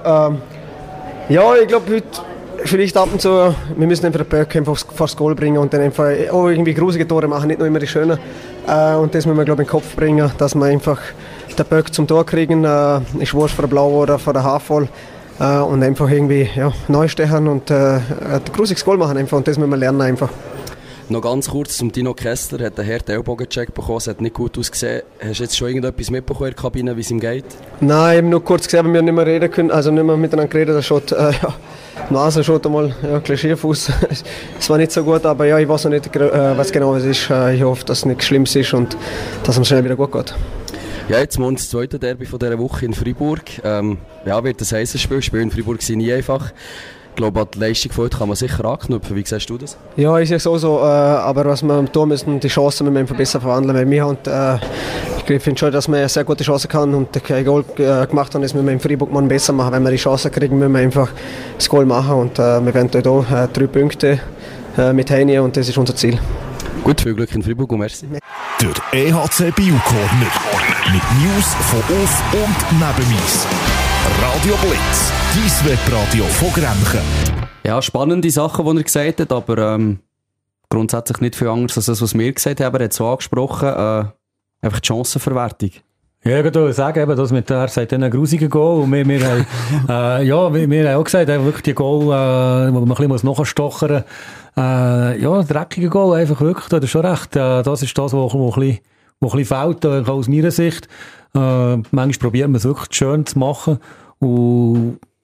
Ja, ich glaube, heute vielleicht ab und zu, wir müssen einfach den Böck vor das Goal bringen und dann einfach auch irgendwie grusige Tore machen, nicht nur immer die schönen. Und das müssen wir, glaube ich, in den Kopf bringen, dass wir einfach den Böck zum Tor kriegen, ist wurscht von der Blau oder von der Haarvoll. Und einfach irgendwie neu stechen und ein grusiges Goal machen einfach. Und das müssen wir lernen einfach. Noch ganz kurz zum Dino Kessler, hat einen harten Ellbogencheck bekommen, es hat nicht gut ausgesehen. Hast du jetzt schon irgendetwas mitbekommen in der Kabine, wie es ihm geht? Nein, ich habe nur kurz gesehen, aber wir haben nicht mehr reden können, also nicht mehr miteinander geredet. Der Schott, Nasenschott einmal, Klischeefuß. Es war nicht so gut, aber ich weiß noch nicht, was genau es ist. Ich hoffe, dass es nichts Schlimmes ist und dass es schnell wieder gut geht. Ja, jetzt morgen das zweite Derby von dieser Woche in Freiburg. Wird ein heißes Spiel. Spiel in Freiburg sind nie einfach. Ich glaube, an die Leistung von heute kann man sicher anknüpfen. Wie siehst du das? Ja, ich sehe es auch so. Aber was wir tun müssen, die Chancen müssen wir einfach besser verwandeln. Weil wir haben, ich finde schon, dass wir eine sehr gute Chance haben und kein Goal gemacht haben. Das müssen wir in Freiburg morgen besser machen. Wenn wir die Chance kriegen, müssen wir einfach das Goal machen. Und wir werden dort auch 3 Punkte mit Heini und das ist unser Ziel. Gut, viel Glück in Freiburg und merci. Der EHC Biel Corner. Mit News von Auf- und Nebeneis. Radio Blitz, dein Webradio von Grenchen. Ja, spannende Sachen, die er gesagt hat, aber grundsätzlich nicht viel anderes als das, was wir gesagt haben. Er hat so angesprochen, einfach die Chancenverwertung. Ja, ich würde sagen, eben, dass mit der sagt einen grusigen Goal und wir haben, wir haben auch gesagt, wirklich die Goal, wo man ein bisschen nachstochern muss. Dreckige Goal, einfach wirklich, das ist schon recht. Das ist das, was ein bisschen fehlt, aus meiner Sicht. Manchmal probiert man es wirklich schön zu machen. Und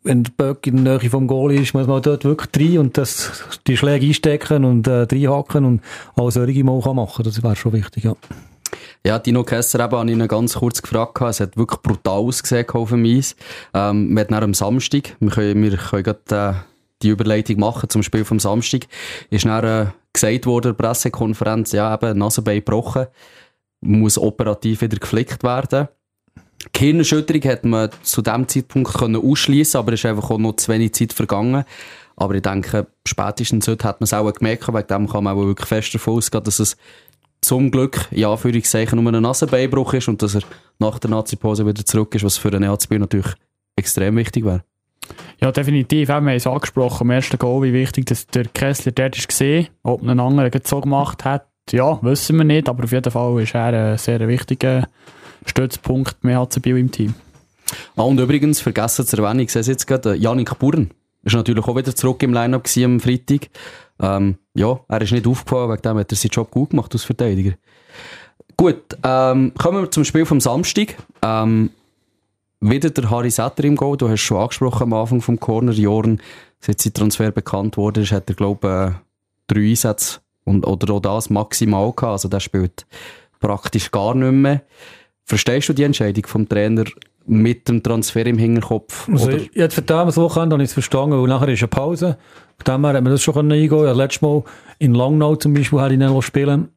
wenn der Böck in der Nähe vom Goal ist, muss man dort wirklich rein und die Schläge einstecken und reinhacken und all solche Mal machen. Das wäre schon wichtig, ja. Ja, Dino Kessler eben, habe ich ihn ganz kurz gefragt. Es hat wirklich brutal ausgesehen auf dem Eis. Wir hatten dann am Samstag, wir können gerade die Überleitung machen zum Spiel vom Samstag, ist dann gesagt worden in der Pressekonferenz, ja, eben Nasenbein gebrochen, muss operativ wieder geflickt werden. Gehirnerschütterung hätte man zu diesem Zeitpunkt ausschliessen, aber es ist einfach auch noch zu wenig Zeit vergangen. Aber ich denke, spätestens heute hat man es auch gemerkt, wegen dem kann man auch wirklich fest davon ausgehen, dass es zum Glück, in Anführungszeichen, nur ein Nasenbeinbruch ist und dass er nach der Nazi-Pause wieder zurück ist, was für einen EHCB natürlich extrem wichtig wäre. Ja, definitiv. Wir haben es angesprochen am ersten Goal, wie wichtig dass der Kessler dort ist gesehen. Ob einen anderen so gemacht hat, ja, wissen wir nicht, aber auf jeden Fall ist er ein sehr wichtiger Stützpunkt im EHCB im Team. Und übrigens, vergessen zu erwähnen, ich sehe es jetzt gerade, Yannick Buren ist natürlich auch wieder zurück im Line-Up am Freitag. Ja, er ist nicht aufgefallen, wegen dem hat er seinen Job gut gemacht als Verteidiger. Gut, kommen wir zum Spiel vom Samstag. Wieder der Harry Setter im Goal, du hast schon angesprochen am Anfang vom Corner, Jorn, seit sein Transfer bekannt wurde, hat er glaube ich 3 Einsätze oder auch das maximal gehabt, also der spielt praktisch gar nicht mehr. Verstehst du die Entscheidung vom Trainer mit dem Transfer im Hinterkopf? Also jetzt für das Wochenende habe ich es verstanden, weil nachher ist eine Pause. Von dem her hat man das schon eingehen können. Ja, letztes Mal in Langnau zum Beispiel hätte ich nicht spielen.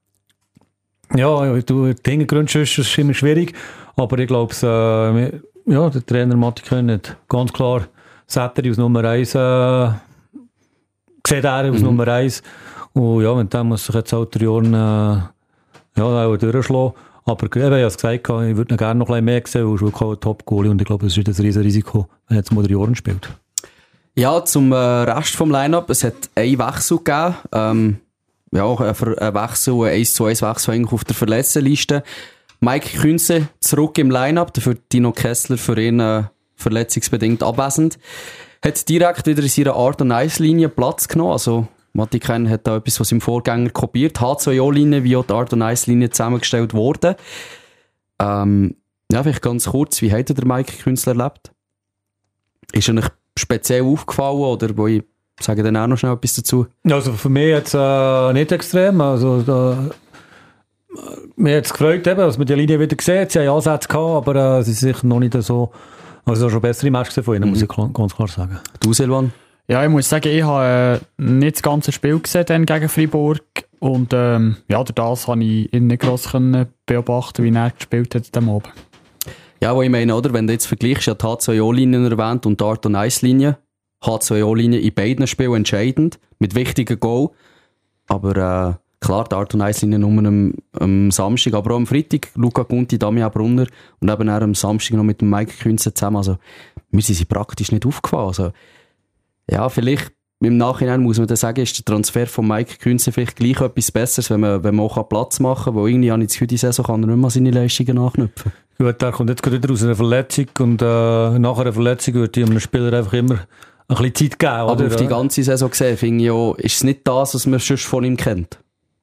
Ja, die Hintergründe ist immer schwierig, aber ich glaube, ja, der Trainer Matti Köhn hat ganz klar Setter aus Nummer 1 sieht er aus Nummer 1 und ja, mit dem muss sich jetzt halt der Jorn ja, auch durchschlagen. Aber eben, ich habe es gesagt, ich würde ihn gerne noch ein bisschen mehr sehen, weil er ist wirklich ein Top-Goalie und ich glaube, es ist ein riesen Risiko, wenn jetzt mal der Jorn spielt. Ja, zum Rest vom Line-Up, es hat einen Wechsel gegeben, ja, ein Wechsel, ein 1:1 Wechsel eigentlich auf der Verletztenliste. Mike Künze zurück im Line-Up, dafür Dino Kessler für ihn verletzungsbedingt abwesend. Hat direkt wieder in seiner Art- und Eis-Linie Platz genommen, also Matti Köhn hat da etwas, was im Vorgänger kopiert. H2O-Linie wie auch die Art- und Eis-Linie zusammengestellt worden. Ja, vielleicht ganz kurz, wie hat der Mike Künzler erlebt? Ist er nicht speziell aufgefallen oder wo ich sage dann auch noch schnell etwas dazu? Also für mich jetzt nicht extrem. Also mir hat es gefreut, eben, dass man die Linie wieder sieht. Sie haben Ansätze gehabt, aber sie sind sicher noch nicht so. Also schon bessere Matches von ihnen, muss ich ganz klar sagen. Du, Silvan? Ja, ich muss sagen, ich habe nicht das ganze Spiel gesehen dann gegen Freiburg und ja, durch das habe ich ihn nicht gross beobachten, wie er gespielt hat am Abend. Ja, wo ich meine, oder, wenn du jetzt vergleichst, ja die H2O-Linien erwähnt und die Art- und Eis-Linie. H2O-Linie in beiden Spielen entscheidend, mit wichtigen Goal. Aber klar, die Art- und Eis-Linie nur am Samstag, aber auch am Freitag, Luca Gunti, Damian Brunner und eben auch am Samstag noch mit dem Mike Künze zusammen. Also, mir sind sie praktisch nicht aufgefallen. Also, ja, vielleicht im Nachhinein muss man dann sagen, ist der Transfer von Mike Künze vielleicht gleich etwas Besseres, wenn man auch Platz machen kann, weil irgendwie habe ich das Gefühl, die Saison kann er nicht mehr seine Leistungen nachknüpfen. Gut, er kommt jetzt gerade wieder aus einer Verletzung und nach einer Verletzung würde ich einem Spieler einfach immer ein bisschen Zeit geben. Aber oder? Auf die ganze Saison gesehen, finde ich auch, ist es nicht das, was man sonst von ihm kennt.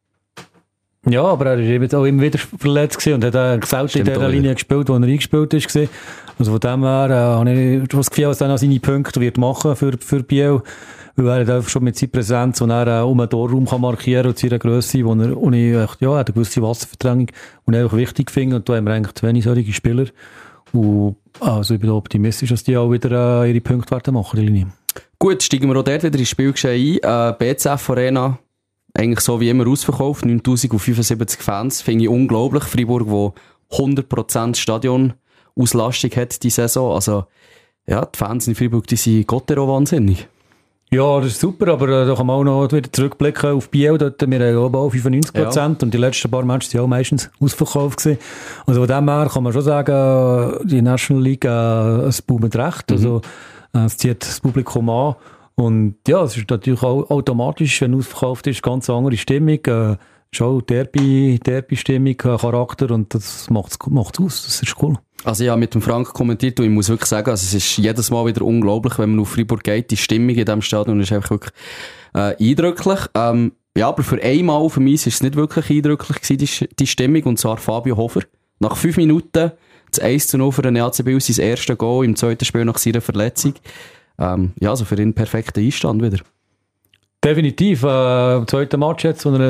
Ja, aber er war eben auch immer wieder verletzt gewesen und hat selten in der Linie gespielt, wo er eingespielt ist. Also von dem her habe ich das Gefühl, dass er dann seine Punkte wird machen für Biel, weil er einfach schon mit seiner Präsenz und er um den Torraum kann markieren und seiner Grösse, wo er eine gewisse Wasserverdrängung und einfach wichtig finde. Und da haben wir eigentlich zu wenig solche Spieler. Und also ich bin optimistisch, dass die auch wieder ihre Punkte werden machen, die Linie. Gut, steigen wir auch dort wieder ins Spielgeschehen ein. BCF Arena, eigentlich so wie immer ausverkauft, 9075 Fans, finde ich unglaublich. Freiburg, wo 100% Stadionauslastung hat die Saison. Also, ja, die Fans in Freiburg, die sind Gottero wahnsinnig. Ja, das ist super, aber da kann man auch noch wieder zurückblicken auf Biel. Dort haben wir auch 95% und die letzten paar Matches waren auch meistens ausverkauft gewesen. Also von dem her kann man schon sagen, die National League, es boomt recht. Also, es zieht das Publikum an. Und ja, es ist natürlich auch automatisch, wenn ausverkauft ist, ganz andere Stimmung. Ist auch Derby-Stimmung, Charakter und das macht's aus. Das ist cool. Also ich habe mit dem Frank kommentiert und ich muss wirklich sagen, also es ist jedes Mal wieder unglaublich, wenn man auf Freiburg geht. Die Stimmung in diesem Stadion ist einfach wirklich eindrücklich. Ja, aber für einmal für mich ist es nicht wirklich eindrücklich gewesen, die Stimmung, und zwar Fabio Hofer. Nach 5 Minuten das 1:0 für den EHC Biel, sein erstes Goal im zweiten Spiel nach seiner Verletzung. Also für ihn perfekter Einstand wieder. Definitiv. Im zweiten Match jetzt, wo er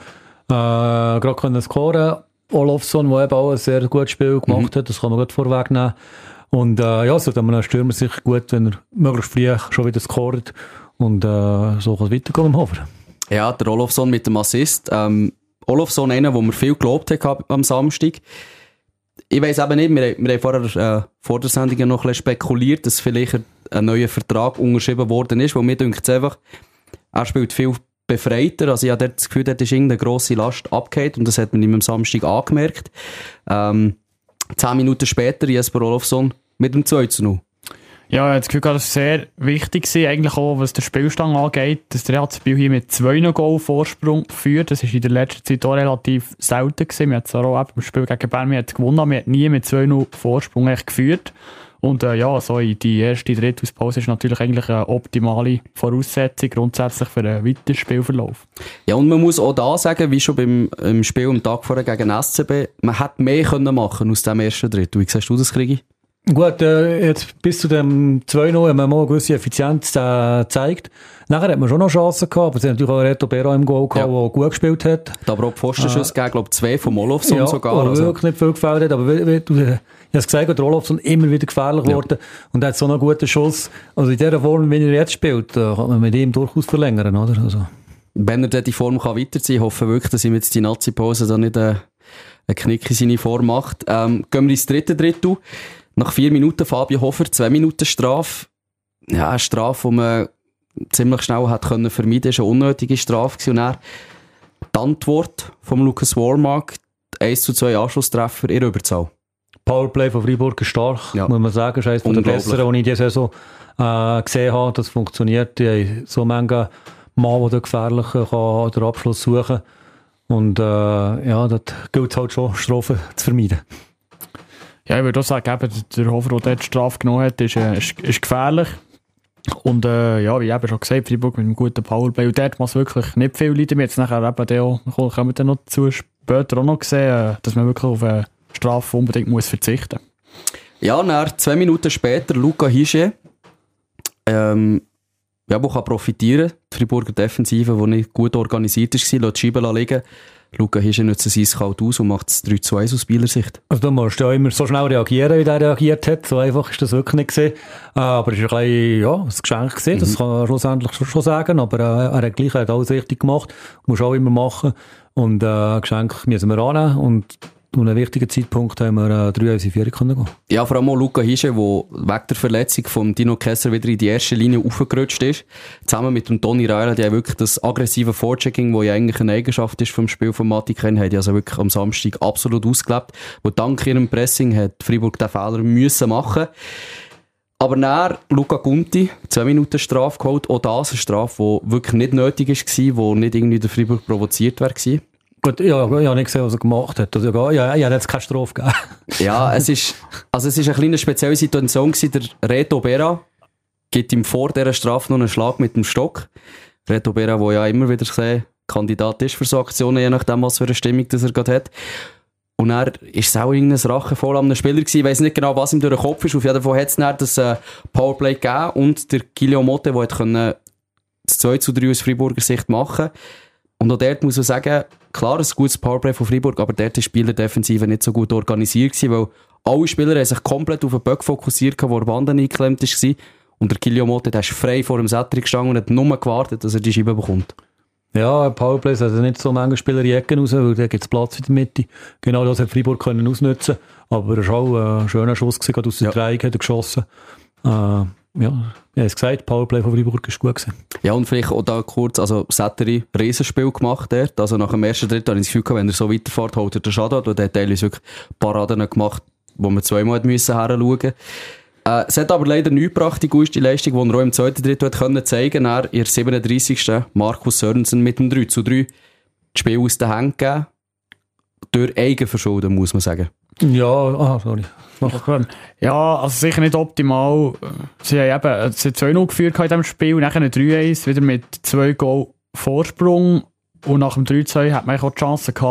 gerade scoren. Olofsson, der eben auch ein sehr gutes Spiel gemacht hat, das kann man gut vorwegnehmen. Und es tut einem Stürmer sicher gut, wenn er möglichst früh schon wieder scoret und so kann es weitergehen im Hofer. Ja, der Olofsson mit dem Assist. Olofsson, einer, wo wir viel gelobt haben am Samstag. Ich weiss eben nicht, wir haben vorher vor der Sendung noch ein bisschen spekuliert, dass vielleicht ein neuer Vertrag unterschrieben worden ist, weil mir denkt es einfach, er spielt viel befreiter, also ich habe das Gefühl, dort ist irgendeine grosse Last abgefallen und das hat man ihm am Samstag angemerkt. 10 Minuten später Jesper Olofsson mit dem 2:0. Ja, ich habe das Gefühl, das war sehr wichtig, eigentlich auch, was den Spielstand angeht, dass der EHC Biel hier mit 2 Goal Vorsprung führt. Das war in der letzten Zeit auch relativ selten gewesen. Wir haben zwar auch im Spiel gegen Bern gewonnen, aber wir haben nie mit 2 Vorsprung geführt. Und so in die erste Drittelpause ist natürlich eigentlich eine optimale Voraussetzung grundsätzlich für einen weiteren Spielverlauf. Ja, und man muss auch da sagen, wie schon im Spiel am Tag vorher gegen SCB, man hätte mehr können machen aus dem ersten Drittel. Wie siehst du das, Krigi? Gut, jetzt bis zu dem 2:0 haben wir mal eine gewisse Effizienz gezeigt. Nachher hat man schon noch Chancen gehabt, aber es hat natürlich auch Reto Bera im Goal gehabt, der gut gespielt hat. Da aber auch Pfostenschuss gegeben, glaube ich, 2 vom Olofsson sogar. Ja, wirklich nicht viel gefällt hat, aber ich habe es gesagt, der Olofsson immer wieder gefährlich geworden und er hat so einen guten Schuss. Also in dieser Form, wie er jetzt spielt, kann man mit ihm durchaus verlängern, oder? Also. Wenn er die Form kann weiterziehen kann, hoffe ich wirklich, dass ihm jetzt die Nazi-Pause da nicht einen Knick in seine Form macht. Gehen wir ins dritte Drittel. Nach 4 Minuten Fabio Hofer, 2 Minuten Strafe. Ja, eine Strafe, die man ziemlich schnell hat können vermeiden, ist eine unnötige Strafe gewesen. Und dann die Antwort von Lukas Warmark, 1:2 Anschlusstreffer in Überzahl. Powerplay von Freiburg ist stark, muss man sagen. Das ist eines von den besseren, die ich diese Saison gesehen habe. Das funktioniert. Die haben so manche Mal, der gefährlich kann den Abschluss suchen. Und dort gilt es halt schon, Strafen zu vermeiden. Ja, ich würde auch sagen, der Hofer, der dort die Strafe genommen hat, ist gefährlich. Und wie eben schon gesagt, Freiburg mit einem guten Powerplay. Und dort muss wirklich nicht viel leiden. Wir jetzt nachher eben auch, können wir dann noch dazu später auch noch sehen, dass man wirklich auf eine Strafe unbedingt muss verzichten muss. Ja, dann 2 Minuten später Luca Hische, der kann profitieren. Die Freiburger Defensive, die nicht gut organisiert war, lässt die Scheibe liegen. Luca Hische nutzt es eiskalt aus und macht es 3:2 aus Bieler Sicht. Also du musst ja immer so schnell reagieren, wie der reagiert hat. So einfach ist das wirklich nicht gewesen. Aber es war ein Geschenk gewesen, das kann man schlussendlich schon sagen. Aber er hat alles richtig gemacht. Muss auch immer machen. Und Geschenk müssen wir annehmen. Und zu einem wichtigen Zeitpunkt haben wir 3-1 können gehen. Ja, vor allem auch Luca Hische, der wegen der Verletzung von Dino Kessler wieder in die erste Linie aufgerutscht ist. Zusammen mit dem Toni Reuler, die haben wirklich das aggressive Vorchecking, das ja eigentlich eine Eigenschaft ist vom Spiel von Matti Ken, haben die also wirklich am Samstag absolut ausgelebt. Und dank ihrem Pressing hat Freiburg den Fehler müssen machen. Aber dann Luca Gunti, 2 Minuten Strafe geholt. Auch das eine Strafe, die wirklich nicht nötig war, die nicht irgendwie der Freiburg provoziert war. Gut, ich habe nicht gesehen, was er gemacht hat. Also, ich habe jetzt keine Strafe gegeben. Ja, es ist eine kleine spezielle Situation gewesen. Der Reto Bera gibt ihm vor dieser Strafe noch einen Schlag mit dem Stock. Reto Bera, der ja immer wieder Kandidat ist für so Aktionen, je nachdem, was für eine Stimmung das er gerade hat. Und er ist es auch irgendein Rachevoll am Spieler gewesen. Ich weiss nicht genau, was ihm durch den Kopf ist. Auf jeden Fall hat es dann das Powerplay gegeben und der Guillaume Motte, der das 2:3 aus Freiburger Sicht machen. Und auch dort muss man sagen, klar, ein gutes Powerplay von Freiburg, aber dort war die Spielerdefensive nicht so gut organisiert gewesen, weil alle Spieler haben sich komplett auf den Böck fokussiert, wo der Band eingeklemmt war. Und der Guillaume Motte, der ist frei vor dem Sätterung gestanden und hat nur gewartet, dass er die Scheibe bekommt. Ja, Powerplays, also nicht so viele Spieler in die Ecken raus, weil da gibt es Platz in der Mitte. Genau das hat Freiburg können ausnutzen. Aber es war auch ein schöner Schuss gewesen, gerade aus der Dreieck hat er geschossen. Ich habe es gesagt, Powerplay von Freiburg war gut gewesen. Ja, und vielleicht auch da kurz, also Sätteri Riesenspiel gemacht dort. Also nach dem ersten Drittel habe ich das Gefühl gehabt, wenn er so weiterfährt, holt er den Schaden. Und er hat teilweise wirklich Paraden gemacht, wo man zweimal her schauen musste. Es hat aber leider nichts gebracht, die gute Leistung, die er auch im zweiten Drittel zeigen konnte. Er in der 37. Markus Sörensen mit dem 3:3 das Spiel aus den Händen gegeben. Durch Eigenverschulden, muss man sagen. Ja, sorry. Ja, also sicher nicht optimal. Sie haben eben 2:0 geführt in diesem Spiel, nachher ein 3:1, wieder mit 2 Goal Vorsprung. Und nach dem 3:2 hat man auch die Chance gehabt,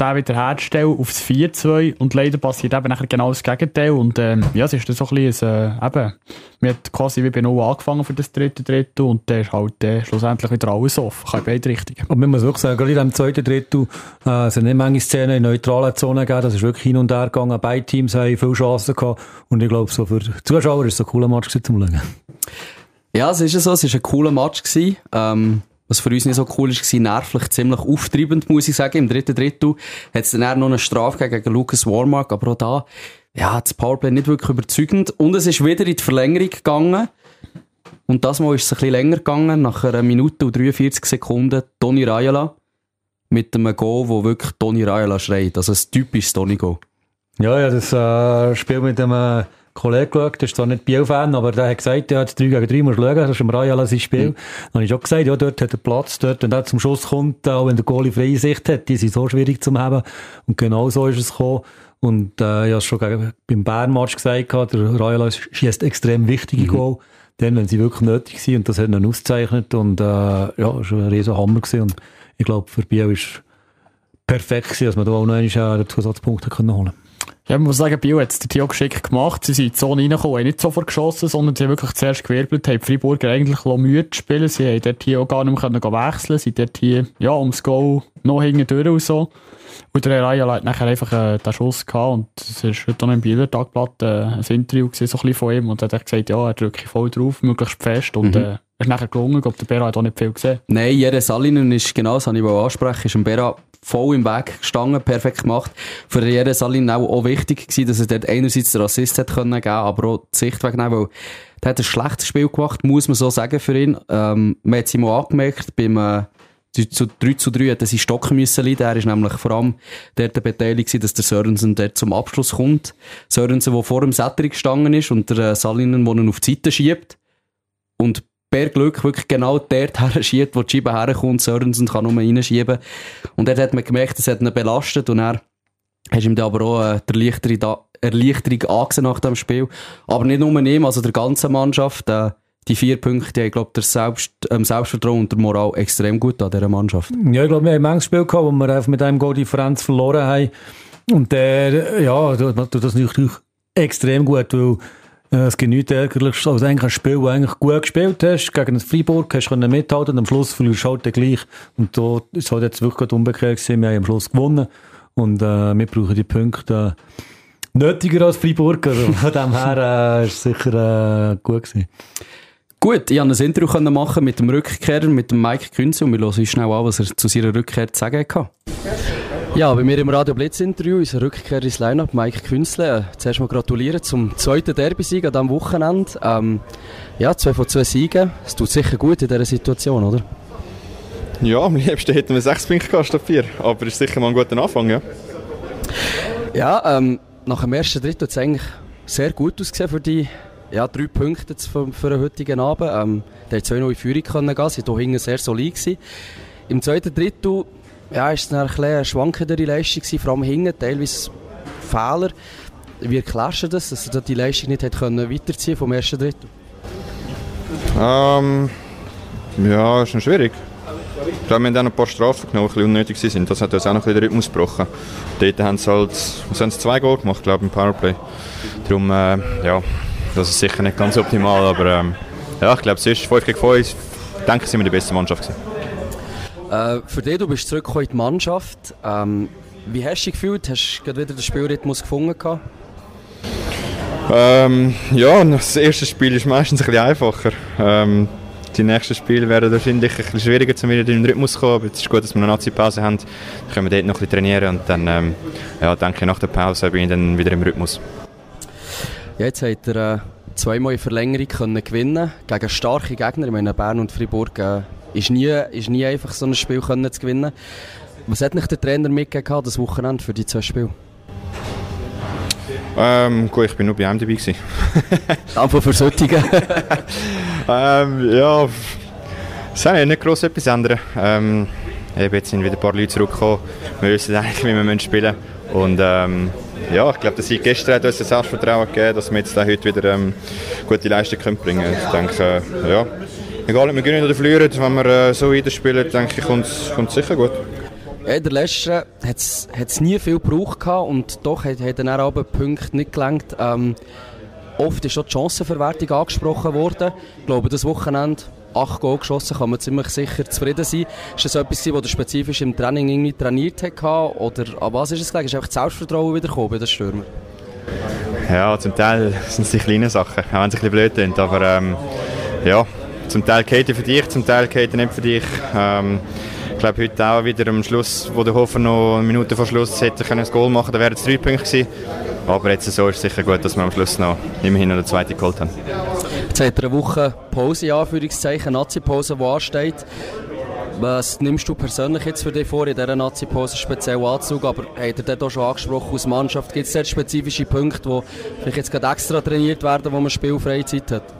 den wieder herzustellen aufs 4-2 und leider passiert eben nachher genau das Gegenteil und ja, es ist dann so ein bisschen eben, wir haben quasi wie bei Null angefangen für das dritte Drittel und dann ist halt schlussendlich wieder alles offen, kann in beide Richtungen. Aber man muss wirklich sagen, gerade in diesem zweiten Drittel es sind nicht manche Szenen in neutralen Zonen gegeben, das ist wirklich hin und her gegangen, beide Teams haben viele Chancen gehabt und ich glaube, so für die Zuschauer ist es ein cooler Match zum Schauen. Ja, es ist so, es war ein cooler Match gewesen. Was für uns nicht so cool war, nervlich ziemlich auftreibend, muss ich sagen. Im dritten Drittel hat es dann noch eine Strafe gegen Lucas Warmark, aber auch da, ja, das Powerplay nicht wirklich überzeugend. Und es ist wieder in die Verlängerung gegangen. Und das Mal ist es ein bisschen länger gegangen. Nach einer Minute und 43 Sekunden Toni Raiola mit einem Goal, wo wirklich Toni Raiola schreit. Also ein typisches Toni-Goal. Ja, das Spiel mit dem Kollege geschaut, der ist zwar nicht Biel-Fan, aber der hat gesagt, ja, 3 gegen 3 musst du schauen, das ist im Raiola sein Spiel. Dann habe ich auch gesagt, ja, dort hat er Platz, dort, wenn er zum Schuss kommt, auch wenn der Goalie freie Sicht hat, die sind so schwierig zu haben. Und genau so ist es gekommen. Und ich habe es schon beim Bern-Match gesagt, der Raiola schießt extrem wichtige Goal, dann, wenn sie wirklich nötig sind, und das hat ihn ausgezeichnet. Und ja, das war ein riesen Hammer gewesen. Und ich glaube, für Biel war es perfekt gewesen, dass man da auch noch einen Zusatzpunkt holen konnte. Ja, man muss sagen, Biel hat es der Tio geschickt gemacht. Sie sind in die Zone reingekommen, haben nicht sofort geschossen, sondern sie haben wirklich zuerst gewirbelt, haben die Freiburger eigentlich Mühe zu spielen. Sie haben dort hier auch gar nicht mehr wechseln, sie sind dort hier, ja, ums Goal noch hinten durch und so. Und der Raiola hat nachher einfach den Schuss gehabt und es war heute noch im Bieler Tagblatt ein Interview gewesen, so ein bisschen von ihm und er hat gesagt, ja, er drücke voll drauf, möglichst fest und es ist nachher gelungen. Ich glaube, der Bera hat auch nicht viel gesehen. Nein, Jere Salinen ist, genau das habe ich ansprechen, ist dem Bera voll im Weg gestanden, perfekt gemacht. Für Jere Salinen auch wichtig gewesen, dass er dort einerseits den Assist hat können geben, aber auch die Sicht wegnehmen, weil der hat ein schlechtes Spiel gemacht, muss man so sagen für ihn. Man hat es ihm auch angemerkt, beim 3:3 hätte sie stocken müssen leiden. Er ist nämlich vor allem dort beteiligt, dass der Sörensen dort zum Abschluss kommt. Sörensen, der vor dem Sättering gestanden ist und der Salinen, der ihn auf die Seite schiebt. Und per Glück wirklich genau dort her schiebt, wo die Scheibe herkommt. Sörensen kann nur reinschieben. Und dort hat man gemerkt, das hat ihn belastet. Und er hat ihm dann aber auch die Erleichterung angesehen nach dem Spiel. Aber nicht nur ihm, also der ganzen Mannschaft. Die 4 Punkte, ich glaube, das Selbstvertrauen und der Moral extrem gut an dieser Mannschaft. Ja, ich glaube, wir haben ein Spiel gehabt, wo wir mit einem Goal Differenz verloren haben. Und der, ja, tut das natürlich extrem gut, weil es gibt nichts ärgerliches als eigentlich ein Spiel, das eigentlich gut gespielt hast, gegen das Freiburg, hast du mithalten und am Schluss verlierst du halt gleich. Und da ist es halt jetzt wirklich umgekehrt gewesen, wir haben am Schluss gewonnen und wir brauchen die Punkte nötiger als Freiburg. Also von dem her ist es sicher gut gewesen. Gut, ich konnte ein Interview machen mit dem Rückkehrer, mit dem Mike Künze, und wir hören uns schnell an, was er zu seiner Rückkehr zu sagen hatte. Ja, bei mir im Radio Blitz-Interview ist ein Rückkehrer ins Line-Up, Mike Künzle. Zuerst mal gratulieren zum 2. Derby-Sieg an diesem Wochenende. Ja, 2 von 2 Siegen. Es tut sicher gut in dieser Situation, oder? Ja, am liebsten hätten wir 6 Punkte gehabt statt 4, aber es ist sicher mal ein guter Anfang, ja. Ja, nach dem ersten Drittel hat es eigentlich sehr gut ausgesehen für die 3 Punkte für den heutigen Abend. Der hat 2 in Führung gehen, sie waren hier hinten sehr solid gewesen. Im 2. Drittel war es eine schwankendere Leistung, vor allem hinten, teilweise Fehler. Wie erklärst du das, dass er die Leistung nicht weiterziehen vom ersten Drittel? Ja, ist noch schwierig. Ich glaube, wir haben auch ein paar Strafen genommen, die ein bisschen unnötig sind. Das hat uns auch noch ein bisschen den Rhythmus gebrochen. Dort haben sie halt 2 Goal gemacht, glaube ich, im Powerplay. Darum, ja, das ist sicher nicht ganz optimal, aber ja, ich glaube, es ist 5 gegen 5. Ich denke, sind wir die beste Mannschaft gewesen. Für dich, du bist zurückgekommen in die Mannschaft. Wie hast du dich gefühlt? Hast du gerade wieder den Spielrhythmus gefunden? Ja, das erste Spiel ist meistens ein bisschen einfacher. Die nächsten Spiele werden wahrscheinlich ein bisschen schwieriger, um wieder in den Rhythmus zu kommen. Aber es ist gut, dass wir eine Nazi-Pause haben. Dann können wir dort noch ein bisschen trainieren und dann, ja, denke ich, nach der Pause bin ich dann wieder im Rhythmus. Ja, jetzt hat er 2-mal in Verlängerung gewinnen gegen starke Gegner. Ich meine, Bern und Freiburg ist nie einfach, so ein Spiel zu gewinnen. Was hat nicht der Trainer mitgegeben, das Wochenende für die 2 Spiele? Gut, ich bin nur bei einem dabei gewesen. Einfach für solche. Ja, es hat nicht gross etwas ändern. Jetzt sind wieder ein paar Leute zurückgekommen. Wir wissen eigentlich, wie wir spielen müssen. Und ja, ich glaube, der Sieg gestern hat uns das Selbstvertrauen gegeben, dass wir jetzt heute wieder gute Leistung bringen können. Ich denke, ja, egal ob wir gewinnen oder verlieren, wenn wir so weiterspielen, denke ich, kommt es sicher gut. Ja, in der letzten hat es nie viel gebraucht und doch hat dann auch die Punkte nicht gelangt. Oft ist auch die Chancenverwertung angesprochen worden. Ich glaube, das Wochenende 8 Goal geschossen, kann man ziemlich sicher zufrieden sein. Ist das etwas, was du spezifisch im Training irgendwie trainiert hast? Oder an was ist es gelegen? Ist einfach das Selbstvertrauen wieder gekommen bei den Stürmern? Ja, zum Teil sind es die kleinen Sachen, auch wenn es ein bisschen blöd sind. Aber ja, zum Teil geht er für dich, zum Teil geht er nicht für dich. Ich glaube, heute auch wieder am Schluss, wo der Hofer noch eine Minute vor Schluss hätte das Goal machen können, dann wären es 3 Punkte gewesen. Aber jetzt so ist es sicher gut, dass wir am Schluss noch immerhin noch den zweiten geholt haben. Jetzt hat er eine Woche Pause, in Anführungszeichen, Nazi-Pause, die ansteht. Was nimmst du persönlich jetzt für dich vor, in dieser Nazi-Pause speziell anzuschauen? Aber hat er dort auch schon angesprochen, aus Mannschaft, gibt es dort spezifische Punkte, die vielleicht jetzt gerade extra trainiert werden, wo man Spielfreizeit hat?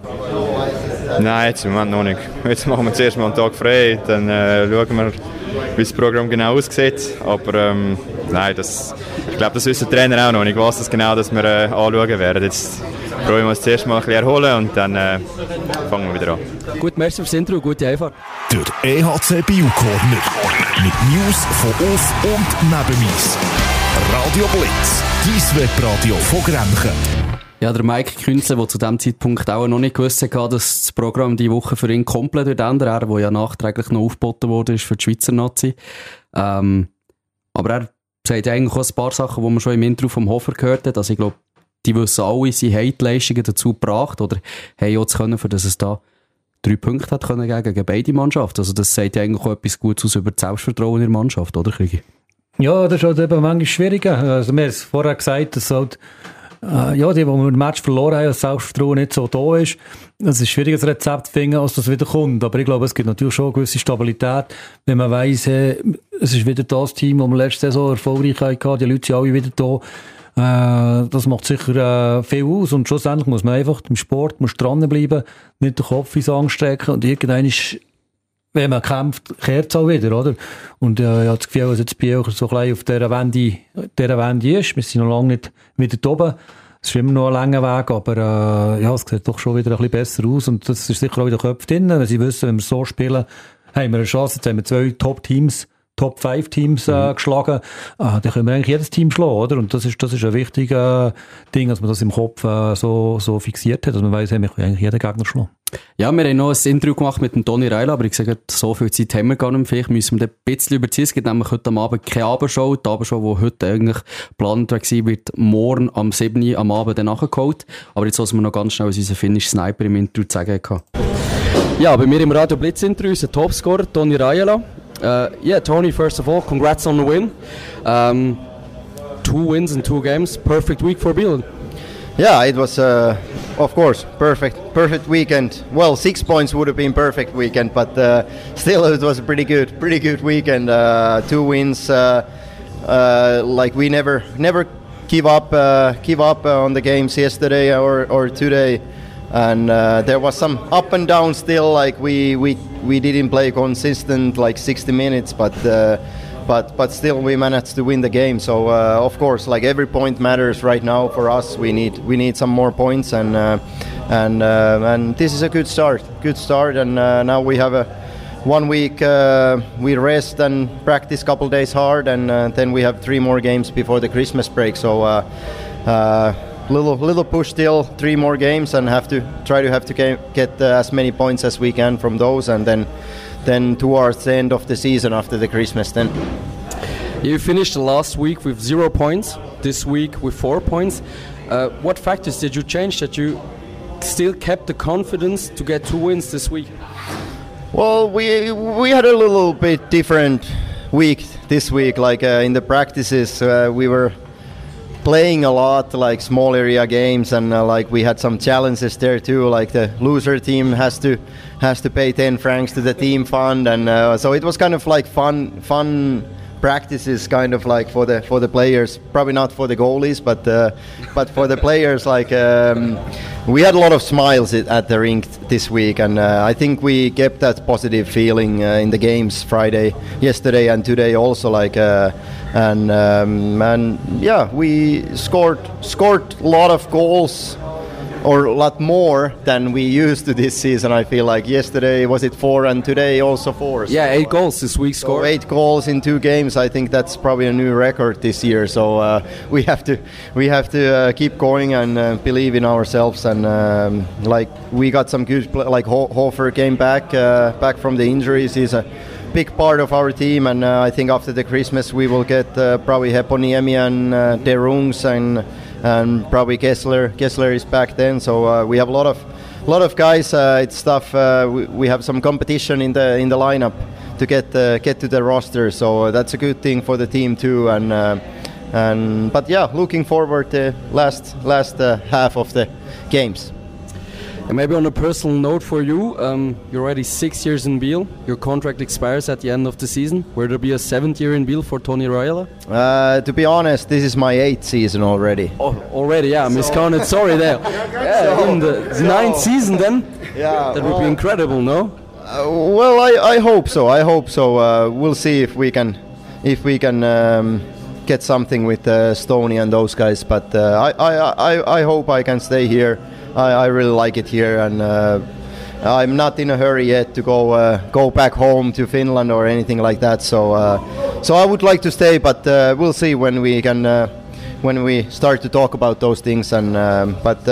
Nein, jetzt im Moment noch nicht. Jetzt machen wir zuerst mal einen Tag frei, dann schauen wir, wie das Programm genau aussieht. Aber nein, ich glaube, das wissen die Trainer auch noch nicht, was das genau dass wir anschauen werden. Jetzt probieren wir uns zuerst mal ein bisschen erholen und dann fangen wir wieder an. Gut, merci fürs Intro und gute Heimfahrt. Der EHC Bio-Corner mit News von Auf- und Nebeneis. Radio Blitz, dein Webradio von Grenchen. Ja, der Mike Künze, der zu diesem Zeitpunkt auch noch nicht gewusst hat, dass das Programm diese Woche für ihn komplett wird ändern, der ja nachträglich noch aufgeboten wurde für die Schweizer Nazi. Aber er sagt eigentlich auch ein paar Sachen, die man schon im Intro vom Hofer gehört hat. Also ich glaube, die wissen alle, sie haben die Leistungen dazu gebracht oder haben auch zu können, für dass es da 3 Punkte hat können gegen beide Mannschaften. Also das sagt ja eigentlich auch etwas Gutes aus über das Selbstvertrauen in der Mannschaft, oder Krigi? Ja, das ist halt eben manchmal schwieriger. Also wir haben es vorher gesagt, dass halt ja, die wir ein Match verloren haben, das Selbstvertrauen nicht so da ist. Es ist schwierig, ein Rezept zu finden, als das wieder kommt. Aber ich glaube, es gibt natürlich schon eine gewisse Stabilität, wenn man weiss, es ist wieder das Team, das wir letzte Saison erfolgreich hatten. Die Leute sind alle wieder da. Das macht sicher viel aus. Und schlussendlich muss man einfach im Sport dranbleiben, nicht den Kopf ins Angst strecken. Und irgendwann ist, wenn man kämpft, kehrt es auch wieder, oder? Und ich habe das Gefühl, dass jetzt Biel so klein auf dieser Wende ist. Wir sind noch lange nicht wieder oben. Es ist immer noch ein langer Weg, aber ja, es sieht doch schon wieder ein bisschen besser aus. Und das ist sicher auch in den Köpfen drin. Wenn sie wissen, wenn wir so spielen, haben wir eine Chance. Jetzt haben wir 2 Top-Teams, Top-5-Teams geschlagen. Dann können wir eigentlich jedes Team schlagen, oder? Und das ist ein wichtiges Ding, dass man das im Kopf so fixiert hat, dass man weiss, wir können eigentlich jeden Gegner schlagen. Ja, wir haben noch ein Interview gemacht mit dem Toni Reila, aber ich sage, so viel Zeit haben wir gar nicht mehr. Vielleicht müssen wir ein bisschen überziehen. Es gibt nämlich heute am Abend keine Abendshow. Die Abendshow, die heute eigentlich geplant war, wird morgen am 7. Uhr am Abend dann nachgeholt. Aber jetzt lassen wir noch ganz schnell, was unser finnischer Sniper im Interview zu sagen hatte. Ja, bei mir im Radio Blitz Interview ist der Topscorer Toni Reila. Yeah, Tony, first of all, congrats on the win. 2 wins in 2 games. Perfect week for Biel. Yeah, it was, of course, perfect weekend. Well, 6 points would have been perfect weekend, but still it was a pretty good weekend. 2 wins, like we never give up on the games yesterday or today, and there was some up and down still. Like we didn't play consistent like 60 minutes, but still we managed to win the game. So of course, like every point matters right now for us. We need some more points, and this is a good start. And now we have a 1 week. We rest and practice couple days hard, and then we have 3 more games before the Christmas break. So little push still, 3 more games, and have to get as many points as we can from those, and then towards the end of the season after the Christmas then. You finished the last week with 0 points, this week with 4 points. What factors did you change that you still kept the confidence to get 2 wins this week? Well, we had a little bit different week this week. Like in the practices, we were playing a lot, like small area games, and like we had some challenges there too. Like the loser team has to pay 10 francs to the team fund, and so it was kind of like fun practices, kind of like for the players. Probably not for the goalies, but for the players. Like we had a lot of smiles at the rink this week, and I think we kept that positive feeling in the games yesterday and today also. Like and yeah, we scored a lot of goals or a lot more than we used to this season. I feel like yesterday was it 4 and today also 4. Yeah, 8 goals this week scored. So 8 goals in 2 games. I think that's probably a new record this year. So we have to keep going and believe in ourselves. And like we got some good like Hofer came back from the injuries. He's a big part of our team, and I think after the Christmas we will get probably Heponiemi and De Rungs and probably Kessler is back then. So we have a lot of guys. It's tough. We have some competition in the lineup to get to the roster. So that's a good thing for the team too. But yeah, looking forward to last half of the games. And maybe on a personal note for you, you're already 6 years in Biel. Your contract expires at the end of the season. Will there be a 7th year in Biel for Toni Raiola? To be honest, this is my 8th season already. Oh, already, yeah, miscounted. Sorry there. Yeah, in the 9th season then? Yeah, that would be incredible, no? Well, I hope so. We'll see if we can get something with Stoney and those guys. But I hope I can stay here. I really like it here, and I'm not in a hurry yet to go back home to Finland or anything like that. So I would like to stay, but we'll see when we start to talk about those things. And but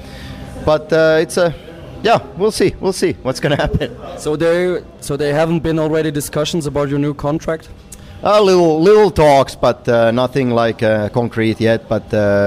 it's a we'll see what's gonna happen. So there haven't been already discussions about your new contract? Little talks, but nothing like concrete yet. But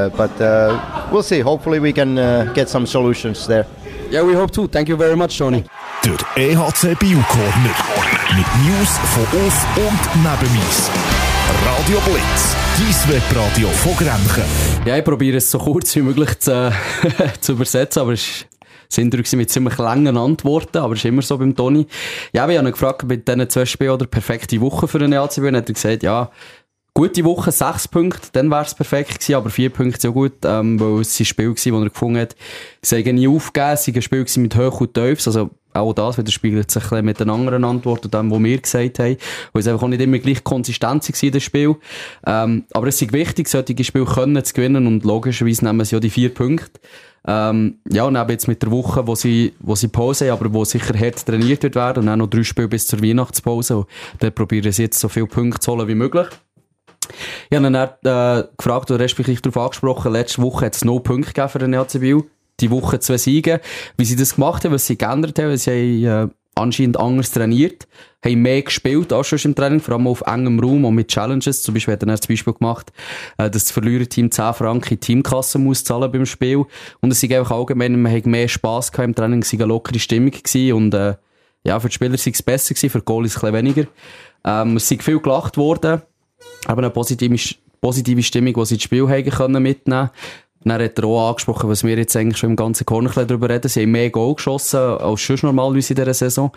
we'll see. Hopefully we can get some solutions there. Yeah, we hope too. Thank you very much, Toni. Der EHC Biel Corner. Mit News von auf und neben Eis. Radio Blitz, dein Webradio von Grenchen. Ja, ich probiere es so kurz wie möglich zu übersetzen, aber es sind mit ziemlich langen Antworten, aber es ist immer so beim Toni. Ja, wir haben ihn gefragt, mit diesen 2 Spielen oder perfekte Woche für den EHC Biel, und hat er gesagt, ja, gute Woche, 6 Punkte, dann wäre es perfekt gewesen, aber 4 Punkte so gut, weil es ein Spiel war, das er gefunden hat. Sie haben nie aufgegeben, es war ein Spiel mit Hoch und Tiefs, also auch das widerspiegelt sich ein mit den anderen Antworten, dem, was wir gesagt haben, weil es einfach auch nicht immer gleich konsistent war in dem Spiel. Aber es ist wichtig, solche Spiele zu gewinnen, und logischerweise nehmen sie ja die 4 Punkte. Ja, und eben jetzt mit der Woche, wo sie Pause haben, aber wo sicher hart trainiert wird werden, und auch noch 3 Spiele bis zur Weihnachtspause, und dann probieren sie jetzt so viele Punkte zu holen wie möglich. Ich habe ihn dann gefragt oder respektive darauf angesprochen, letzte Woche hat es 0 Punkte gegeben für den EHC Biel. Die Woche 2 Siege. Wie sie das gemacht haben, was sie geändert haben, sie haben anscheinend anders trainiert, haben mehr gespielt als schon im Training, vor allem auf engem Raum und mit Challenges. Zum Beispiel hat er das Beispiel gemacht, dass das Verliererteam 10 Franken in die Teamkasse muss zahlen beim Spiel. Und es ist einfach allgemein, man hat mehr Spass gehabt im Training, es war eine lockere Stimmung gewesen, und ja, für die Spieler war es besser gewesen, für die Goalies ein bisschen weniger. Es ist viel gelacht worden, aber eine positive Stimmung, die sie ins Spiel haben mitnehmen können. Dann hat er auch angesprochen, was wir jetzt eigentlich schon im ganzen Corner darüber reden. Sie haben mehr Goal geschossen als schon normalerweise in dieser Saison.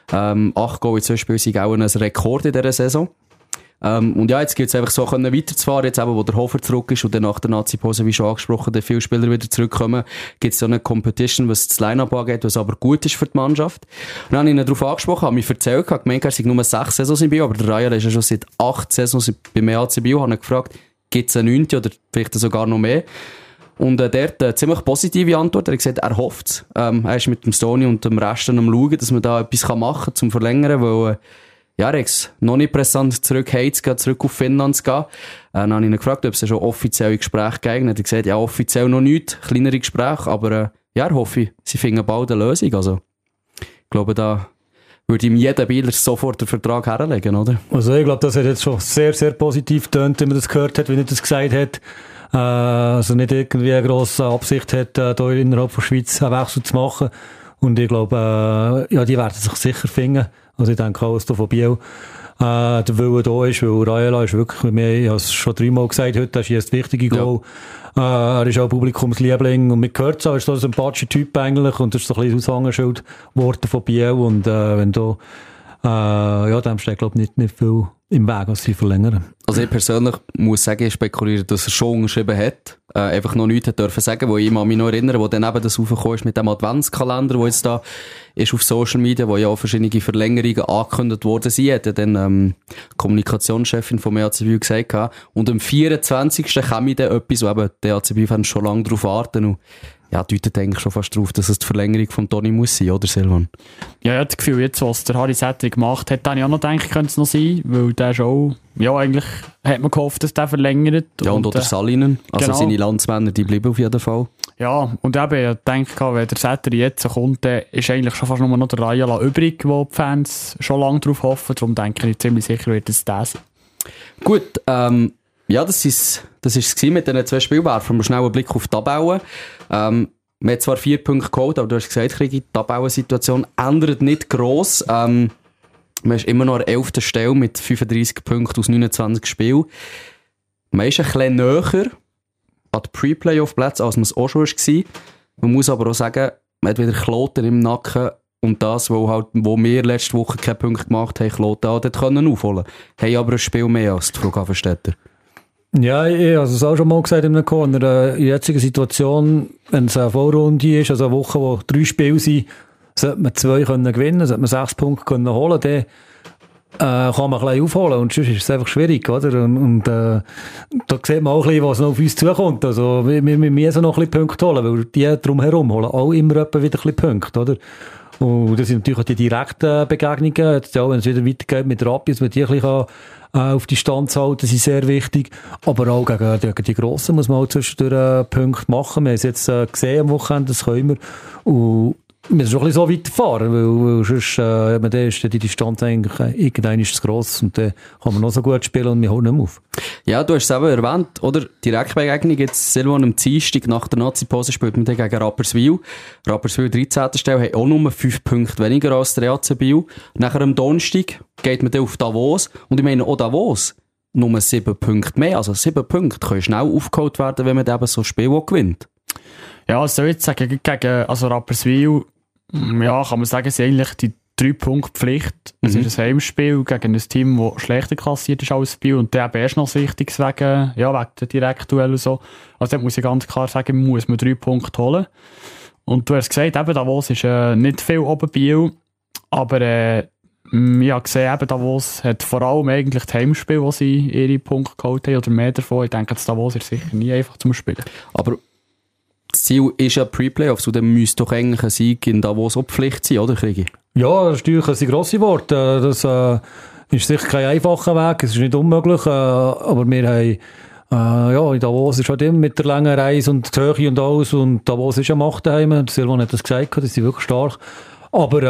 8 Goal in 2 Spielen sind auch ein Rekord in dieser Saison. Und ja, jetzt gilt es einfach so, weiterzufahren. Jetzt eben, wo der Hofer zurück ist und dann nach der Nazi-Pause, wie schon angesprochen, dann viele Spieler wieder zurückkommen, gibt es so eine Competition, was das Line-Up angeht, was aber gut ist für die Mannschaft. Und dann habe ich ihn darauf angesprochen, habe mich erzählt, habe gemeint, er sei nur 6 Saisons in Biel, aber der Raiola ist ja schon seit 8 Saisons beim EHC Biel. Habe ihn gefragt, gibt es eine 9. oder vielleicht sogar noch mehr? Und der hat eine ziemlich positive Antwort. Er hat gesagt, er hofft es. Er ist mit dem Stoney und dem Rest am Schauen, dass man da etwas machen kann, zum Verlängern, weil ja, er ist noch nicht pressant zurück auf Finnland zu gehen. Dann habe ich ihn gefragt, ob es schon offizielle Gespräche gegeben hat. Er hat gesagt, ja, offiziell noch nicht, kleinere Gespräche, aber ja, er hoffe, sie finden bald eine Lösung. Also, ich glaube, da würde ihm jeder Bieler sofort den Vertrag herlegen, oder? Also ich glaube, das hat jetzt schon sehr, sehr positiv getönt, wenn man das gehört hat, wie er das gesagt hat. Also nicht irgendwie eine grosse Absicht hat, da innerhalb der Schweiz einen Wechsel zu machen. Und ich glaube, ja, die werden sich sicher finden. Also ich denke auch, dass da von Biel der Wille da ist, weil Raiola ist wirklich, ich habe es schon 3-mal gesagt heute, er schießt wichtige Goal. Ja. Er ist auch Publikumsliebling und mit gehört er ist so ein sympathischer Typ eigentlich, und das ist so ein bisschen das Aushängeschild geworden von Biel, und wenn da ja, dem steht, glaube ich, nicht viel im Weg, was sie verlängern. Also ich persönlich muss sagen, ich spekuliere, dass er schon unterschrieben hat. Einfach noch nichts dürfen sagen, wo ich mich noch erinnere, wo dann eben das raufgekommen ist mit dem Adventskalender, wo jetzt da ist auf Social Media, wo ja auch verschiedene Verlängerungen angekündigt worden sind, hat dann Kommunikationschefin vom EHC Biel gesagt. Und am 24. käme dann etwas, wo eben die EHC Biel-Fans schon lange darauf warten. Und ja, deutet eigentlich schon fast darauf, dass es die Verlängerung von Toni muss sein, oder Silvan? Ja, ich habe das Gefühl, jetzt, was der Harry Sättery gemacht hat, habe ich auch noch gedacht, könnte es noch sein, weil der schon, ja, eigentlich hat man gehofft, dass der verlängert. Ja, und oder Salinen, also genau. Seine Landsmänner, die bleiben auf jeden Fall. Ja, und eben, ich denke, wenn der Sättery jetzt kommt, dann ist eigentlich schon fast nur noch der Rajala übrig, wo die Fans schon lange darauf hoffen, darum denke ich ziemlich sicher, wird es das sein. Gut, ja, das ist es mit diesen 2 Spielen. Werfen wir schnell einen Blick auf die Tabelle. Man hat zwar 4 Punkte geholt, aber du hast gesagt, die Tabellensituation ändert nicht gross. Man ist immer noch an der 11. Stelle mit 35 Punkten aus 29 Spielen. Man ist ein bisschen näher an den Pre-Playoff-Plätzen, als man es auch schon war. Man muss aber auch sagen, man hat wieder Kloten im Nacken. Und das, wo wir letzte Woche keine Punkte gemacht haben, Kloten auch dort aufholen können. Haben aber ein Spiel mehr als die Flughafenstädter. Ja, ich habe es auch schon mal gesagt in einem Corner. In der jetzigen Situation, wenn es eine Vorrunde ist, also eine Woche, wo 3 Spiele sind, sollte man 2 gewinnen können, sollte man 6 Punkte holen können, dann kann man ein bisschen aufholen. Und sonst ist es einfach schwierig, oder? Und da sieht man auch ein bisschen, was noch auf uns zukommt. Also, wir müssen noch ein bisschen Punkte holen, weil die drumherum holen auch immer wieder ein bisschen Punkte, oder? Und das sind natürlich auch die direkten Begegnungen. Jetzt, ja, wenn es wieder weitergeht mit Rappi, dass man die ein bisschen auf die Stanz halten, sind sehr wichtig. Aber auch gegen die Grossen muss man auch zwischendurch Punkte machen. Wir haben es jetzt gesehen am Wochenende, das können wir. Und wir müssen schon ein bisschen so weiterfahren, weil sonst dann ist die Distanz eigentlich irgendwann ist es gross und dann kann man noch so gut spielen und wir holen nicht mehr auf. Ja, du hast es eben erwähnt, oder? Direktbegegnung jetzt Silvan am Dienstag nach der Nazi-Pause spielt man dann gegen Rapperswil. Rapperswil 13. Stelle, hat auch nur 5 Punkte weniger als der EAC Biel. Nachher am Donnerstag geht man dann auf Davos und ich meine auch Davos nur 7 Punkte mehr, also 7 Punkte können schnell aufgeholt werden, wenn man eben so ein Spiel gewinnt. Ja, also jetzt sagen, gegen Rapperswil, ja, kann man sagen, es ist eigentlich die 3-Punkt-Pflicht. Es ist ein Heimspiel gegen ein Team, das schlechter klassiert ist als das Spiel und der erst noch das Wichtigste wegen der Direktduell und so. Also da muss ich ganz klar sagen, muss man 3 Punkte holen. Und du hast gesagt, eben Davos ist nicht viel oben Biel, aber ich habe gesehen, eben Davos hat vor allem eigentlich das Heimspiel, wo sie ihre Punkte geholt haben oder mehr davon. Ich denke, das Davos ist sicher nie einfach zum Spielen. Aber das Ziel ist ja Pre-Playoffs und dann müsste doch eigentlich ein Sieg in Davos auch Pflicht sein, oder Krigi? Ja, das ist ein grosses Wort. Das ist sicher kein einfacher Weg, es ist nicht unmöglich, aber wir haben in Davos ist halt immer mit der langen Reise und der Höhe und alles und Davos ist ja Macht daheim, Silvan hat das gesagt, das sind wirklich stark. Aber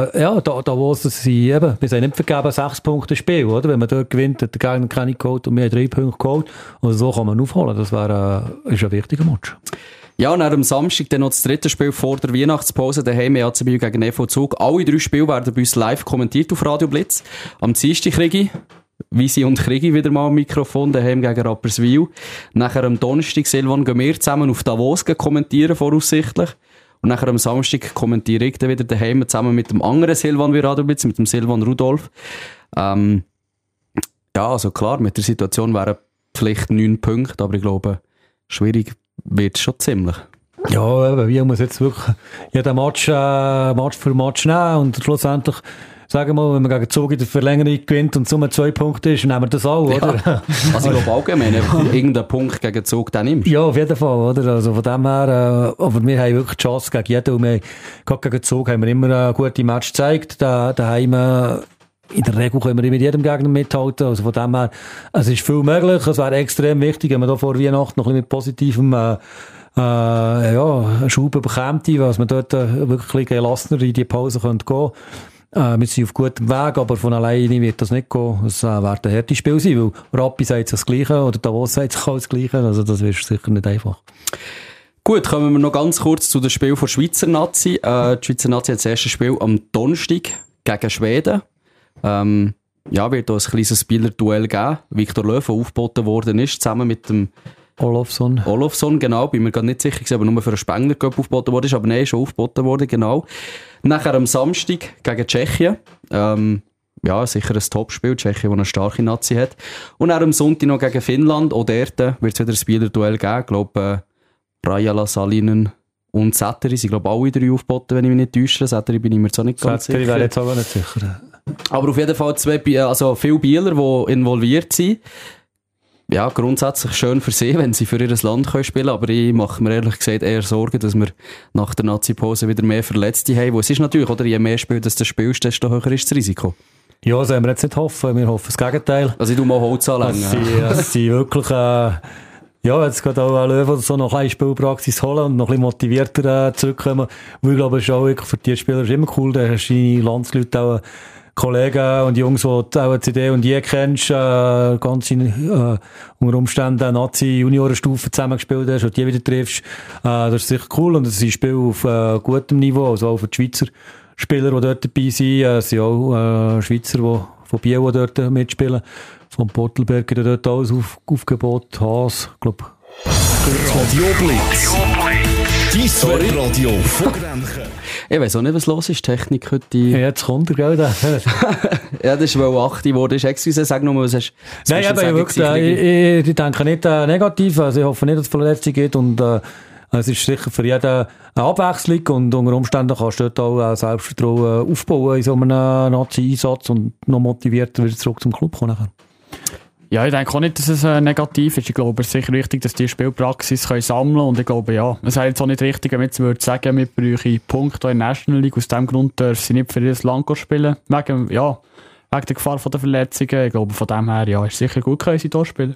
Davos, das sind eben, wir sind nicht vergeben 6 Punkte Spiel, oder? Wenn man dort gewinnt, hat der Gegner keine geholt und wir haben 3 Punkte geholt. Also so kann man aufholen, das ist ein wichtiger Match. Ja, und am Samstag dann noch das 3. Spiel vor der Weihnachtspause, daheim EAC Biel gegen EV Zug. Alle 3 Spiele werden bei uns live kommentiert auf Radio Blitz. Am Dienstag Krigi, Visi und Krigi wieder mal am Mikrofon, daheim gegen Rapperswil. Nachher am Donnerstag, Silvan, gehen wir zusammen auf Davos kommentieren, voraussichtlich. Und nachher am Samstag kommentiere ich dann wieder daheim zusammen mit dem anderen Silvan wie Radio Blitz, mit dem Silvan Rudolf. Ja, also klar, mit der Situation wären vielleicht 9 Punkte, aber ich glaube, schwierig wird es schon ziemlich. Ja, eben, wir müssen jetzt wirklich jeden Match für Match nehmen und schlussendlich, sagen wir mal, wenn man gegen Zug in der Verlängerung gewinnt und Summe 2 Punkte ist, nehmen wir das auch, oder? Ja. Also ich glaube allgemein, irgendeinen Punkt gegen Zug dann nimmst. Ja, auf jeden Fall, oder? Also von dem her, aber wir haben wirklich die Chance gegen jeden und gerade gegen Zug haben wir immer ein gutes Match gezeigt, daheim in der Regel können wir mit jedem Gegner mithalten. Also von dem her, es ist viel möglich. Es wäre extrem wichtig, wenn man da vor Weihnachten noch ein bisschen mit positivem Schub bekäme, was man dort wirklich ein bisschen gelassener in die Pause gehen könnte. Wir sind auf gutem Weg, aber von alleine wird das nicht gehen. Es wird ein hartes Spiel sein, weil Rappi sagt das Gleiche oder Davos sagt auch das Gleiche. Also das ist sicher nicht einfach. Gut, kommen wir noch ganz kurz zu dem Spiel von Schweizer Nazi. Die Schweizer Nazi hat das erste Spiel am Donnerstag gegen Schweden. Wird da ein kleines Spielerduell geben. Viktor Löw, der aufgeboten worden ist, zusammen mit dem Olofsson, genau. Bin mir gar nicht sicher gewesen, ob er nur für einen Spengler aufgeboten worden ist, aber nein, schon aufgeboten worden, genau. Nachher am Samstag gegen Tschechien. Sicher ein Topspiel. Tschechien, das eine starke Nazi hat. Und dann am Sonntag noch gegen Finnland. Auch dort wird es wieder ein Spielerduell geben. Ich glaube, Rajala, Salinen und Sättery sind, glaube ich, alle 3 aufgeboten, wenn ich mich nicht täusche. Sättery bin ich mir zwar nicht ganz sicher. Sättery wäre jetzt aber nicht sicher. Aber auf jeden Fall viele Bieler, die involviert sind. ja, grundsätzlich schön für sie, wenn sie für ihr Land können spielen können, aber ich mache mir ehrlich gesagt eher Sorgen, dass wir nach der Nazi-Pause wieder mehr Verletzte haben. Wo es ist natürlich, oder, je mehr Spiel das du spielst, desto höher ist das Risiko. Ja, das wollen wir jetzt nicht hoffen. Wir hoffen das Gegenteil. Also ich tu mal Holz anlegen. Dass sie wirklich, ja, jetzt geht auch ein Löwe so noch eine Spielpraxis holen und noch ein bisschen motivierter zurückkommen. Weil ich glaube, es ist auch wirklich für die Spieler immer cool. Da hast du deine Landsleute auch, Kollegen und Jungs, die du auch CD und je kennst, ganz unter Umständen Nazi-Juniorenstufe zusammengespielt hast und die wieder triffst. Das ist sicher cool und es ist ein Spiel auf gutem Niveau, also auch für die Schweizer Spieler, die dort dabei sind. Es sind auch Schweizer, die von Biel, die dort mitspielen. Von Portelberg hat dort alles Aufgebot, Haas, ich glaube. Radio Blitz. Dein Radio von Grenchen. Ich weiss auch nicht, was los ist, Technik heute. Ja, jetzt kommt er, gell? Ja, das ist wohl 8 geworden. Excuse, sag nochmal, was hast du Nein, aber wirklich, ich denke nicht negativ. Also ich hoffe nicht, dass es Verletzungen gibt und es ist sicher für jeden eine Abwechslung und unter Umständen kannst du dort auch Selbstvertrauen aufbauen in so einem Nazi-Einsatz und noch motivierter wieder zurück zum Club kommen. Ja, ich denke auch nicht, dass es negativ ist. Ich glaube, es ist sicher wichtig, dass die Spielpraxis können sammeln können. Und ich glaube, ja, es wäre jetzt auch nicht richtig, wenn wir jetzt sagen, wir bräuchten Punkte in der National League. Aus diesem Grund dürfen sie nicht für ihr Land spielen. Wegen der Gefahr der Verletzungen. Ich glaube, von dem her, ja, ist sicher gut, können sie hier spielen.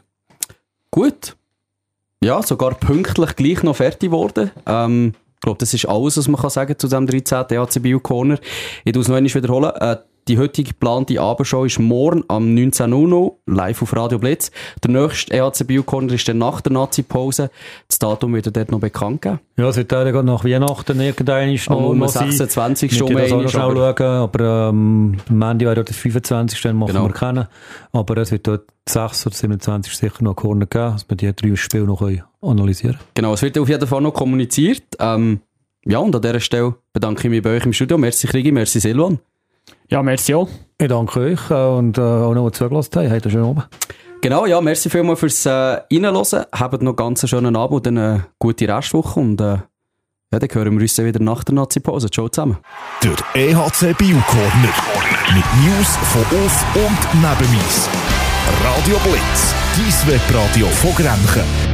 Gut. Ja, sogar pünktlich gleich noch fertig geworden. Ich glaube, das ist alles, was man kann sagen zu diesem 13. EHC Biel Corner. Ich tue es noch einmal wiederholen. Die heutige geplante Abendshow ist morgen am 19:00 Uhr live auf Radio Blitz. Der nächste EHC Biel Corner ist dann nach der Nazi-Pause. Das Datum wird dort noch bekannt geben. Ja, es wird dann nach Weihnachten irgendwann noch 26. Schon mal noch schnell schauen, aber am Ende wäre das 25. Dann machen wir kennen. Aber es wird dort 6 oder 27 sicher noch Corner geben, dass wir die 3 Spiele noch analysieren können. Genau, es wird auf jeden Fall noch kommuniziert. Ja, und an dieser Stelle bedanke ich mich bei euch im Studio. Merci Krigi, merci Silvan. Ja, merci auch. Ich danke euch und auch noch zugelassen haben. Habt ihr schön oben. Genau, ja, merci vielmals fürs Reinhören. Habt noch ganz einen schönen Abend und eine gute Restwoche. Und ja, dann hören wir uns wieder nach der Nazi-Pause. Ciao zusammen. Der EHC Biel Corner. Mit News von auf und neben uns. Radio Blitz, dein Webradio von Grenchen.